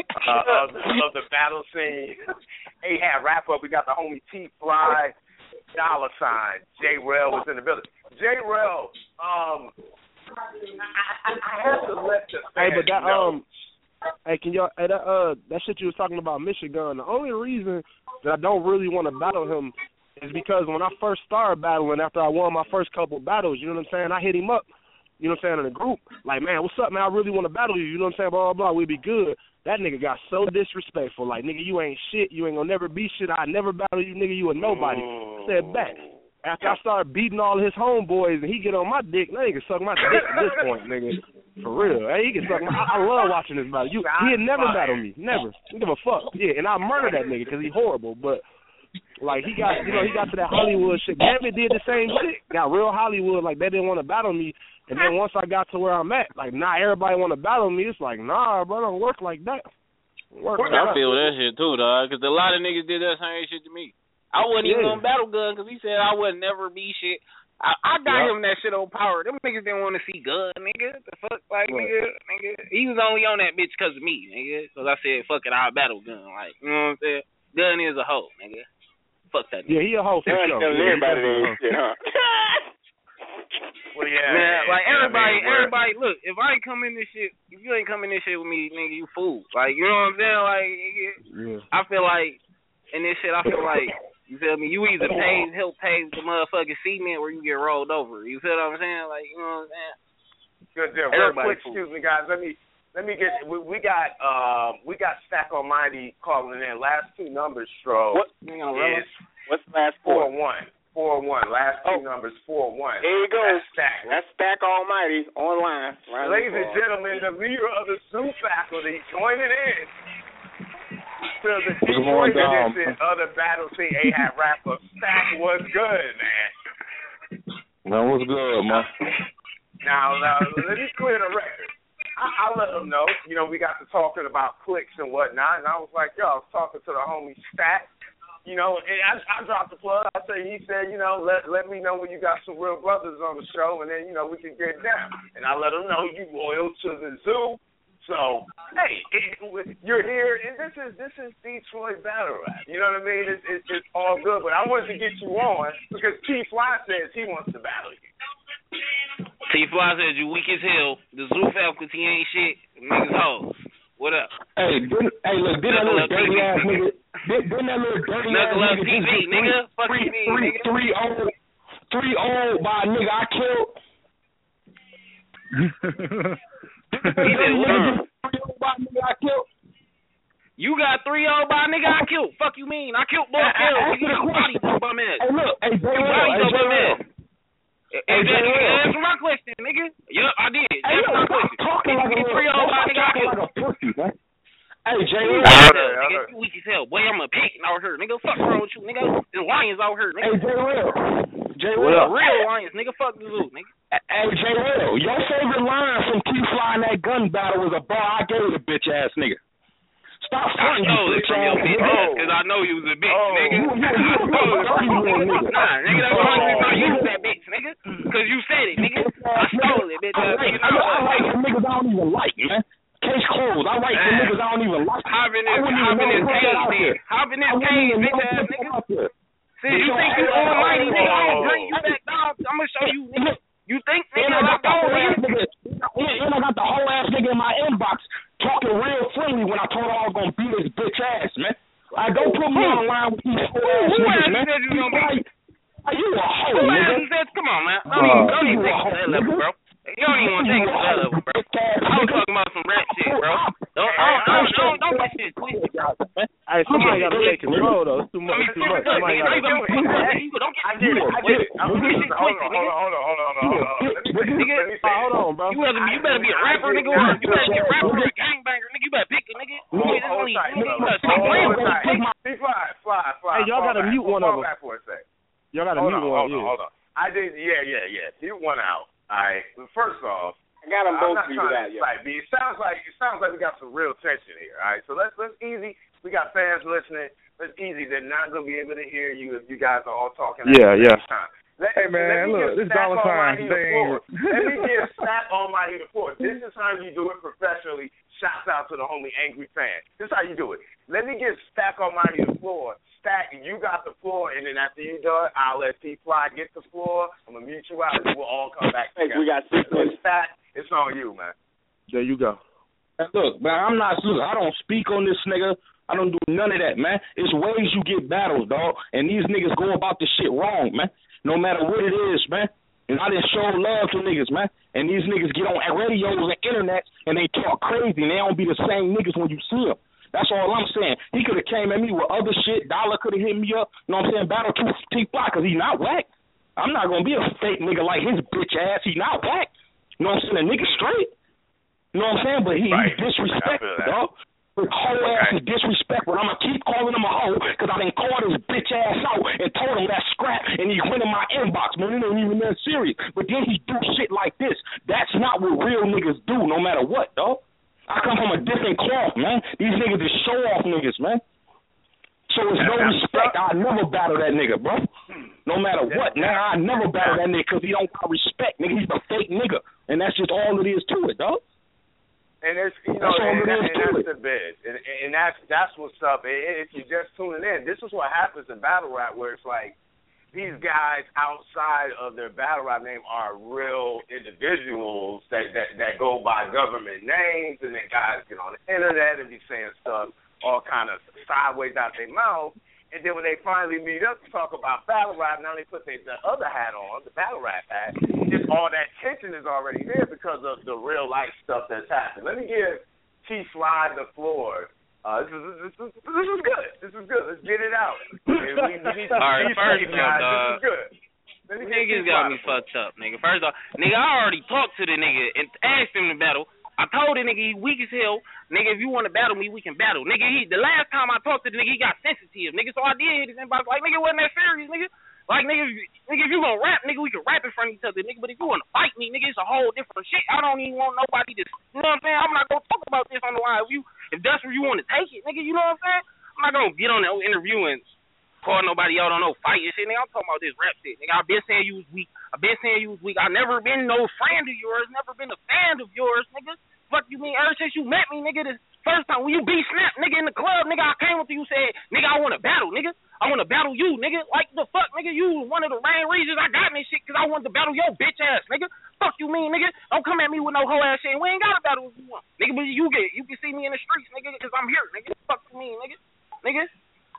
uh, of, of the battle scene. A-Hat wrap up. We got the homie T-Fly. Dollar sign. J Real was in the building. J Real, um, I, I, I have to let the fans Hey, but that know. um, hey, can y'all? Hey, that uh, that shit you was talking about Michigan. The only reason that I don't really want to battle him is because when I first started battling, after I won my first couple battles, you know what I'm saying? I hit him up. You know what I'm saying, in the group, like, man, what's up, man? I really want to battle you. You know what I'm saying? Blah, blah, blah. We'd be good. That nigga got so disrespectful. Like, nigga, you ain't shit. You ain't gonna never be shit. I never battle you, nigga. You a nobody. I said back. After I started beating all his homeboys and he get on my dick, that nigga suck my dick at this point, nigga. For real. Hey, he can suck my I, I love watching this battle. You, he'd never battle me. Never. Don't give a fuck. Yeah, and I murder that nigga because he horrible. But, like, he got, you know, he got to that Hollywood shit. Gambit did the same shit. Got real Hollywood. Like, they didn't want to battle me. And then once I got to where I'm at, like, nah, everybody want to battle me. It's like, nah, bro, don't work like that. Work like I that. feel that shit too, dog, because a lot of niggas did that same shit to me. I wasn't Yeah. even on Battle Gun because he said I would never be shit. I, I got Yep. him that shit on Power. Them niggas didn't want to see Gun, nigga. The fuck, like, Right. nigga, nigga. He was only on that bitch because of me, nigga. Because I said, fuck it, I'll battle Gun. Like, you know what I'm saying? Gun is a hoe, nigga. Fuck that. Yeah, he a host. They're show. telling Yeah, everybody that ain't shit, huh? Well, yeah, Man, like yeah, everybody, I mean, everybody. Look, if I ain't come in this shit, if you ain't coming in this shit with me, nigga, you fool. Like, you know what I'm saying? Like, yeah. I feel like in this shit, I feel like you feel me. You either pay, help pay the motherfucking cement, or you get rolled over. You feel what I'm saying? Like, you know what I'm saying? Good deal. Real Everybody quick, fool. excuse me, guys. Let me let me get. We, we got um we got Stack Almighty calling in. Last two numbers, Stro, What? is What's the last four four? one. Four one. Last two Oh. numbers, four one. There you go. That's Stack. That's Stack Almighty online. Round Ladies of and applause. gentlemen, the leader of the Zoo faculty joining in to the What's Detroit going down? edition of the Battle Scene A-Hat Rapper. Stack was good, man. Man, what's good, man? Now, now, let me clear the record. I, I let them know, you know, we got to talking about clicks and whatnot, and I was like, yo, I was talking to the homie Stack, you know, and I, I dropped the plug. I said, he said, you know, let let me know when you got some real brothers on the show, and then, you know, we can get down. And I let him know you loyal to the Zoo. So, hey, it, you're here, and this is this is Detroit Battle Rap. You know what I mean? It's, it's, it's all good, but I wanted to get you on because T Fly says he wants to battle you. T Fly says you weak as hell. The Zoo faculty ain't shit. Niggas hoes. What up? Hey, didn't, hey, look, didn't that little dirty ass nigga, didn't, didn't that little dirty ass Knuckle up nigga T V, just get nigga. three, Fuck three, you mean, three, nigga. three old, three old by a nigga I killed? He said, what? Three old by a nigga I killed? You got three old by a nigga I killed. Fuck you mean? I killed both kills. Nigga, you body your bum ass. Hey, look, hey, J You Will, body hey, your J bum Will. ass. Hey, J Will. answer my question, nigga. Yup, I did. Hey, Answer my look, question. stop talking like a Nigga, little, three old by a stop nigga I talking killed. like a pussy, man. Hey, J You Will. out there, nigga. okay. You weak as hell. Boy, I'm a pig out here, nigga. Fuck wrong with you, nigga. There's lions out here, Hey, nigga. J Will. J What Will. up? Real lions, nigga. Fuck the zoo, nigga. Hey, J Will, your favorite line from T Fly in that gun battle was a bar I gave the bitch ass nigga. Stop I fronting, you stole it bitch from ass your bitch nigga. ass because I know you was a bitch, Oh. nigga. You, you, you, I you, stole it you, from you, you, nigga. nigga. Nah, nigga, that's the only reason I Oh. used that bitch, nigga. Because you said it, nigga. I stole it, bitch I ass like, nigga. I, Nah, I like nigga. some niggas I don't even like, man. Case closed. I like some Man. niggas I don't even like. Hop in I this, wouldn't hop even in never this put that cage, out then. there. Hop in I this wouldn't cage, even bitch never ass put that nigga. out there. See, you think you almighty, nigga? I don't bring you back down. I'm gonna show you, nigga. You think, And nigga, I got I'm the whole going, ass nigga? nigga. And I got the whole ass nigga in my inbox talking real friendly when I told her I was gonna beat his bitch ass, man. I don't put me online with these whole ass Who niggas, ass man. said you gonna beat? Are you a hoe, Who nigga? ass said, come on, man. Don't even, don't even take it to that level, bro. You don't even want to take it to that level, bro. I was talking about some rap shit, bro. Don't, don't, don't, don't, don't get shit twisted. Hey, somebody got to take control, though. It's too much. It's too much. Somebody got to. Don't get I get it. I get it. I'm Don't get hold shit on, hold twisted, on, nigga. hold on, hold on, hold on, hold on. Let me say, Nigga, let me say Hold on, bro. You better be, you better be a rapper, nigga. Or you better be a rapper or a gangbanger, nigga. You better pick it, nigga. Hold, Boy, this hold league, tight, nigga. You bro. better stop Hold playing on with tight. me. Be fly, fly, fly. Hey, y'all fall gotta back. mute one fall of 'em. back for a sec. Y'all got to Hold mute on, one. hold on, Yeah. hold on. I did, yeah, yeah, yeah. Mute one out. All right. Well, first off, I got them I'm both not muted trying out, to yo. excite me. It sounds like it sounds like we got some real tension here. All right, so let's let's easy. We got fans listening. Let's easy. They're not gonna be able to hear you if you guys are all talking at Yeah, the yeah. same time. Let, Hey, man, let me look, give this Stack dollar sign Almighty the thing. floor. Let me give Stack Almighty the floor. This is how you do it professionally. Shouts out to the homie Angry Fan. This is how you do it. Let me give Stack Almighty the floor. Stack, you got the floor, and then after you do it, I'll let T Fly get the floor. I'm gonna mute you out, and we'll all come back Hey, together. we got six So, minutes. Stack, it's on you, man. There you go. And look, man, I'm not, look, I don't speak on this nigga. I don't do none of that, man. It's ways you get battles, dog. And these niggas go about this shit wrong, man. No matter what it is, man. And I didn't show love to niggas, man. And these niggas get on radios and internet and they talk crazy and they don't be the same niggas when you see them. That's all I'm saying. He could have came at me with other shit. Dollar could have hit me up. You know what I'm saying? Battle to T-Fly because he not whack. I'm not going to be a fake nigga like his bitch ass. He not whack. You know what I'm saying? The nigga straight. You know what I'm saying? But he, Right. he disrespectful, I feel that. dog. His whole ass is disrespectful. I'm going to keep calling him a hoe because I done called his bitch ass out and told him that scrap and he went in my inbox. Man, it ain't even that serious. But then he do shit like this. That's not what real niggas do no matter what, dog. I come from a different cloth, man. These niggas is show-off niggas, man. So it's no respect. I never battle that nigga, bro. No matter what, man. I never battle that nigga because he don't got respect, nigga. He's a fake nigga. And that's just all it is to it, dog. And it's you know, that's and, that, and that's the bit, and, and that's that's what's up. If you're just tuning in, this is what happens in battle rap, where it's like these guys outside of their battle rap name are real individuals that that, that go by government names, and then guys get on the internet and be saying stuff all kind of sideways out their mouth. And then when they finally meet up to talk about battle rap, now they put their, the other hat on, the battle rap hat. Just all that tension is already there because of the real life stuff that's happening. Let me give T-Fly the floor. Uh, this, is, this, is, this is good. This is good. Let's get it out. We, we need all right, first off, guys. This is good. Niggas got me fucked up, nigga. First off, nigga, I already talked to the nigga and asked him to battle. I told the nigga he weak as hell. Nigga, if you want to battle me, we can battle. Nigga, he the last time I talked to the nigga, he got sensitive. Nigga, so I did hit his inbox like, nigga, wasn't that serious, nigga? Like, nigga, if you, nigga, if you gonna rap, nigga, we can rap in front of each other, nigga. But if you want to fight me, nigga, it's a whole different shit. I don't even want nobody to, you know what I'm saying? I'm not gonna talk about this on the line. If you, if that's where you want to take it, nigga, you know what I'm saying? I'm not gonna get on that interview and call nobody out on no fight and shit, nigga. I'm talking about this rap shit, nigga. I've been saying you was weak. I've been saying you was weak. I've never been no friend of yours. Never been a fan of yours, nigga. Fuck you mean? Ever since you met me, nigga, the first time when you beat Snap, nigga, in the club, nigga, I came up to you and said, nigga, I want to battle, nigga. I want to battle you, nigga. Like the fuck, nigga, you was one of the main reasons I got in this shit because I wanted to battle your bitch ass, nigga. Fuck you mean, nigga? Don't come at me with no whole ass shit. We ain't got to battle if you want, nigga. But you get, you can see me in the streets, nigga, because I'm here, nigga. Fuck you mean, nigga, nigga.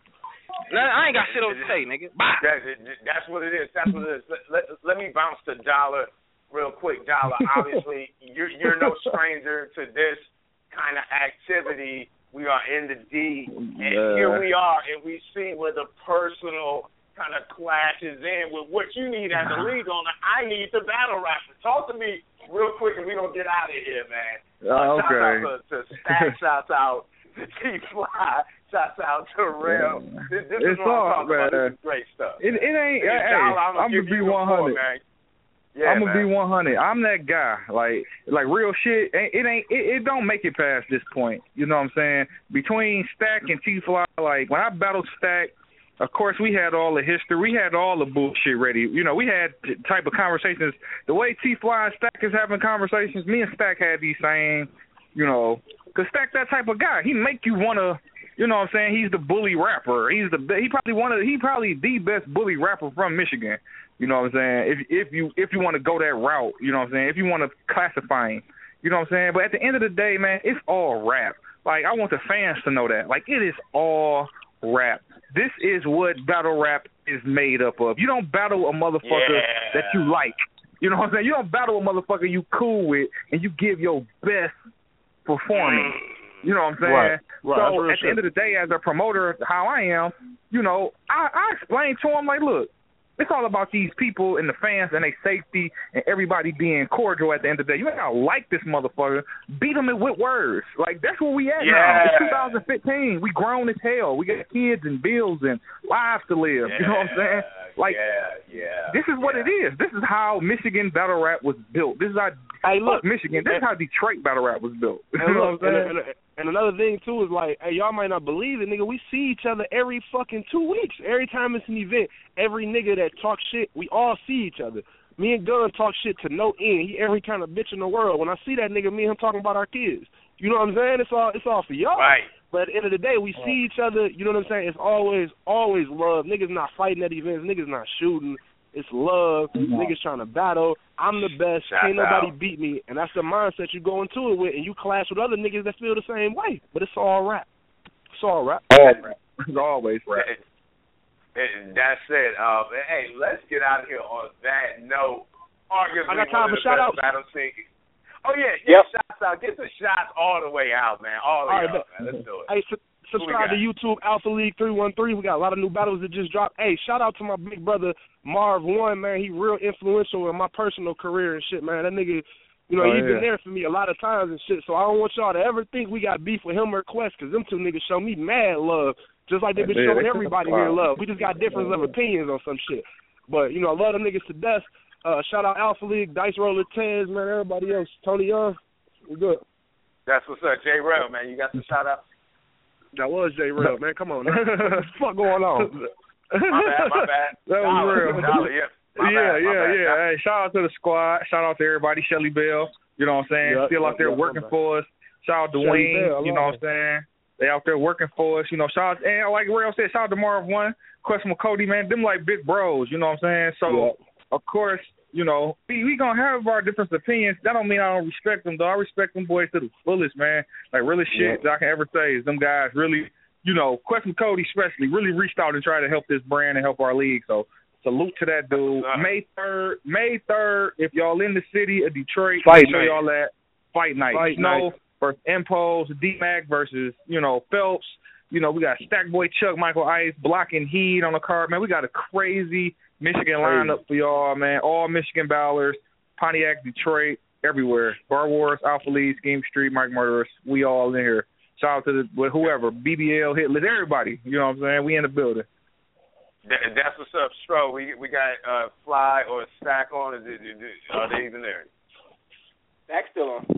No, I ain't got shit over to say, nigga. Bye. That's, that's what it is. That's what it is. Let, let, let me bounce to Dollar real quick. Dollar, obviously, you're you're no stranger to this kind of activity. We are in the D, and yeah. here we are, and we see where the personal kind of clashes in with what you need as a league owner. I need the battle rapper. Talk to me real quick, and we're going to get out of here, man. Uh, uh, okay. Shout out to, to Stack, shouts out to T-Fly, shouts out to Real. This, this it's is what all, I'm talking man. about. This is great stuff. It, it ain't, hey, hey, Dollar, I'm going to be one hundred. Yeah, I'm gonna man. be one hundred. I'm that guy. Like, like real shit. It ain't. It, it don't make it past this point. You know what I'm saying? Between Stack and T-Fly, like when I battled Stack, of course we had all the history. We had all the bullshit ready. You know, we had the type of conversations. The way T-Fly and Stack is having conversations, me and Stack had these same. You know, cause Stack that type of guy. He make you wanna. You know what I'm saying? He's the bully rapper. He's the. He probably one of. He probably the best bully rapper from Michigan. You know what I'm saying? If if you if you want to go that route, you know what I'm saying? If you want to classify him, you know what I'm saying? But at the end of the day, man, it's all rap. Like, I want the fans to know that. Like, it is all rap. This is what battle rap is made up of. You don't battle a motherfucker yeah. that you like. You know what I'm saying? You don't battle a motherfucker you cool with and you give your best performance. You know what I'm saying? Right. Right. So at the shit. end of the day, as a promoter, how I am, you know, I, I explain to him, like, look, it's all about these people and the fans and their safety and everybody being cordial at the end of the day. You ain't gotta like this motherfucker. Beat him with words. Like, that's where we at yeah. now. It's two thousand fifteen. We grown as hell. We got kids and bills and lives to live. Yeah. You know what I'm saying? Like, yeah, yeah, this is what yeah. it is. This is how Michigan battle rap was built. This is how, hey, look, Michigan, this is how Detroit battle rap was built. You and, know look, what I'm saying? and, and, and another thing, too, is like, hey, y'all might not believe it, nigga. We see each other every fucking two weeks. Every time it's an event, every nigga that talks shit, we all see each other. Me and Gunn talk shit to no end. He every kind of bitch in the world. When I see that nigga, me and him talking about our kids. You know what I'm saying? It's all it's all for y'all. Right. But at the end of the day, we see each other. You know what I'm saying? It's always, always love. Niggas not fighting at events. Niggas not shooting. It's love. Mm-hmm. Niggas trying to battle. I'm the best. Shout Can't nobody out. beat me. And that's the mindset you go into it with. And you clash with other niggas that feel the same way. But it's all rap. It's all rap. All rap. It's always rap. And that's it. Uh, hey, let's get out of here on that note. Arguably I got time one for of the shout best outs. battle scene. Oh, yeah. Yeah, Yep. shots out. Get the shots all the way out, man. All the All way right, out, man. Let's do it. Hey, su- subscribe to YouTube, Alpha League three one three. We got a lot of new battles that just dropped. Hey, shout out to my big brother, Marv One, man. He real influential in my personal career and shit, man. That nigga, you know, Oh, he yeah. been there for me a lot of times and shit. So I don't want y'all to ever think we got beef with him or Quest, because them two niggas show me mad love, just like they've been Yeah, showing they- everybody here love. We just got difference of opinions on some shit. But, you know, I love them niggas to death. Uh, shout out Alpha League, Dice Roller Tens, man, everybody else. Tony Young, we good. That's what's up. J Rail, man. You got some shout outs? That was J Rail, man. Come on, man. What the fuck going on? My bad, my bad. That was Dollar, real. Dollar, yeah. My yeah, bad, my yeah, bad. yeah. Hey, shout out to the squad. Shout out to everybody. Shelly Bell, you know what I'm saying? Yeah, Still out yeah, there yeah, working my bad. for us. Shout out to Shelly Wayne, Bell, you know what I'm saying? They out there working for us, you know. Shout out, and like Rail said, shout out to Marv One, Question with Cody, man. Them like big bros, you know what I'm saying? So, yeah. of course, you know, we we gonna have our different opinions. That don't mean I don't respect them, though. I respect them boys to the fullest, man. Like, really shit yeah. that I can ever say is them guys really, you know, Question with Cody especially, really reached out and tried to help this brand and help our league. So, salute to that dude. May third, May third, if y'all in the city of Detroit, Fight show night. y'all that. Fight night. Fight Snow night. versus Impose, D-Mac versus, you know, Phelps. You know, we got Stack Boy Chuck, Michael Ice, blocking Heat on the card. Man, we got a crazy Michigan lineup for y'all, man. All Michigan Bowlers, Pontiac, Detroit, everywhere. Bar Wars, Alpha League, Scheme Street, Mike Murderers. We all in here. Shout out to the, whoever, B B L, Hitless, everybody. You know what I'm saying? We in the building. That, that's what's up, Stro. We we got uh, Fly or Stack on. Is it, is it, are they even there? Stack still on.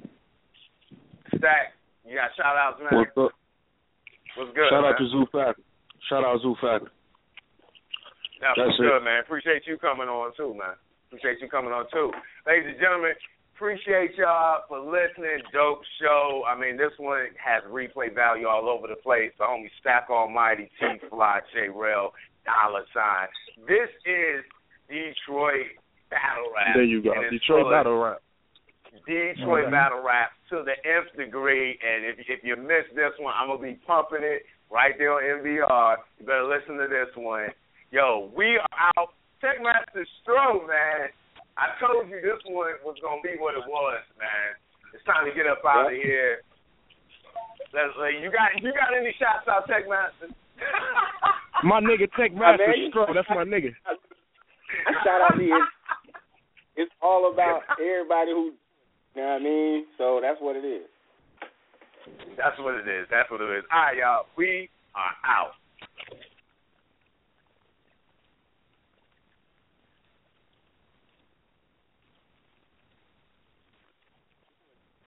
Stack, you got shout outs, man. What's up? What's good? Shout man? out to Zoo Factor. Shout out Zoo Factor. That's, That's good, it. man. Appreciate you coming on too, man. Appreciate you coming on too, ladies and gentlemen. Appreciate y'all for listening. Dope show. I mean, this one has replay value all over the place. The homie Stack Almighty, T Fly, J Rail, Dollar Sign. This is Detroit Battle Rap. There you go. Detroit Battle Rap. Detroit mm-hmm. Battle Rap to the nth degree, and if if you missed this one, I'm gonna be pumping it right there on M V R. You better listen to this one. Yo, we are out. Techmaster Stro, man. I told you this one was gonna be what it was, man. It's time to get up out of here. Let's, uh, you got you got any shots out, Techmaster? My nigga Techmaster Stro, that's my nigga. Shout out to you. It's all about everybody who. You know what I mean? So that's what it is. That's what it is. That's what it is. All right, y'all. We are out.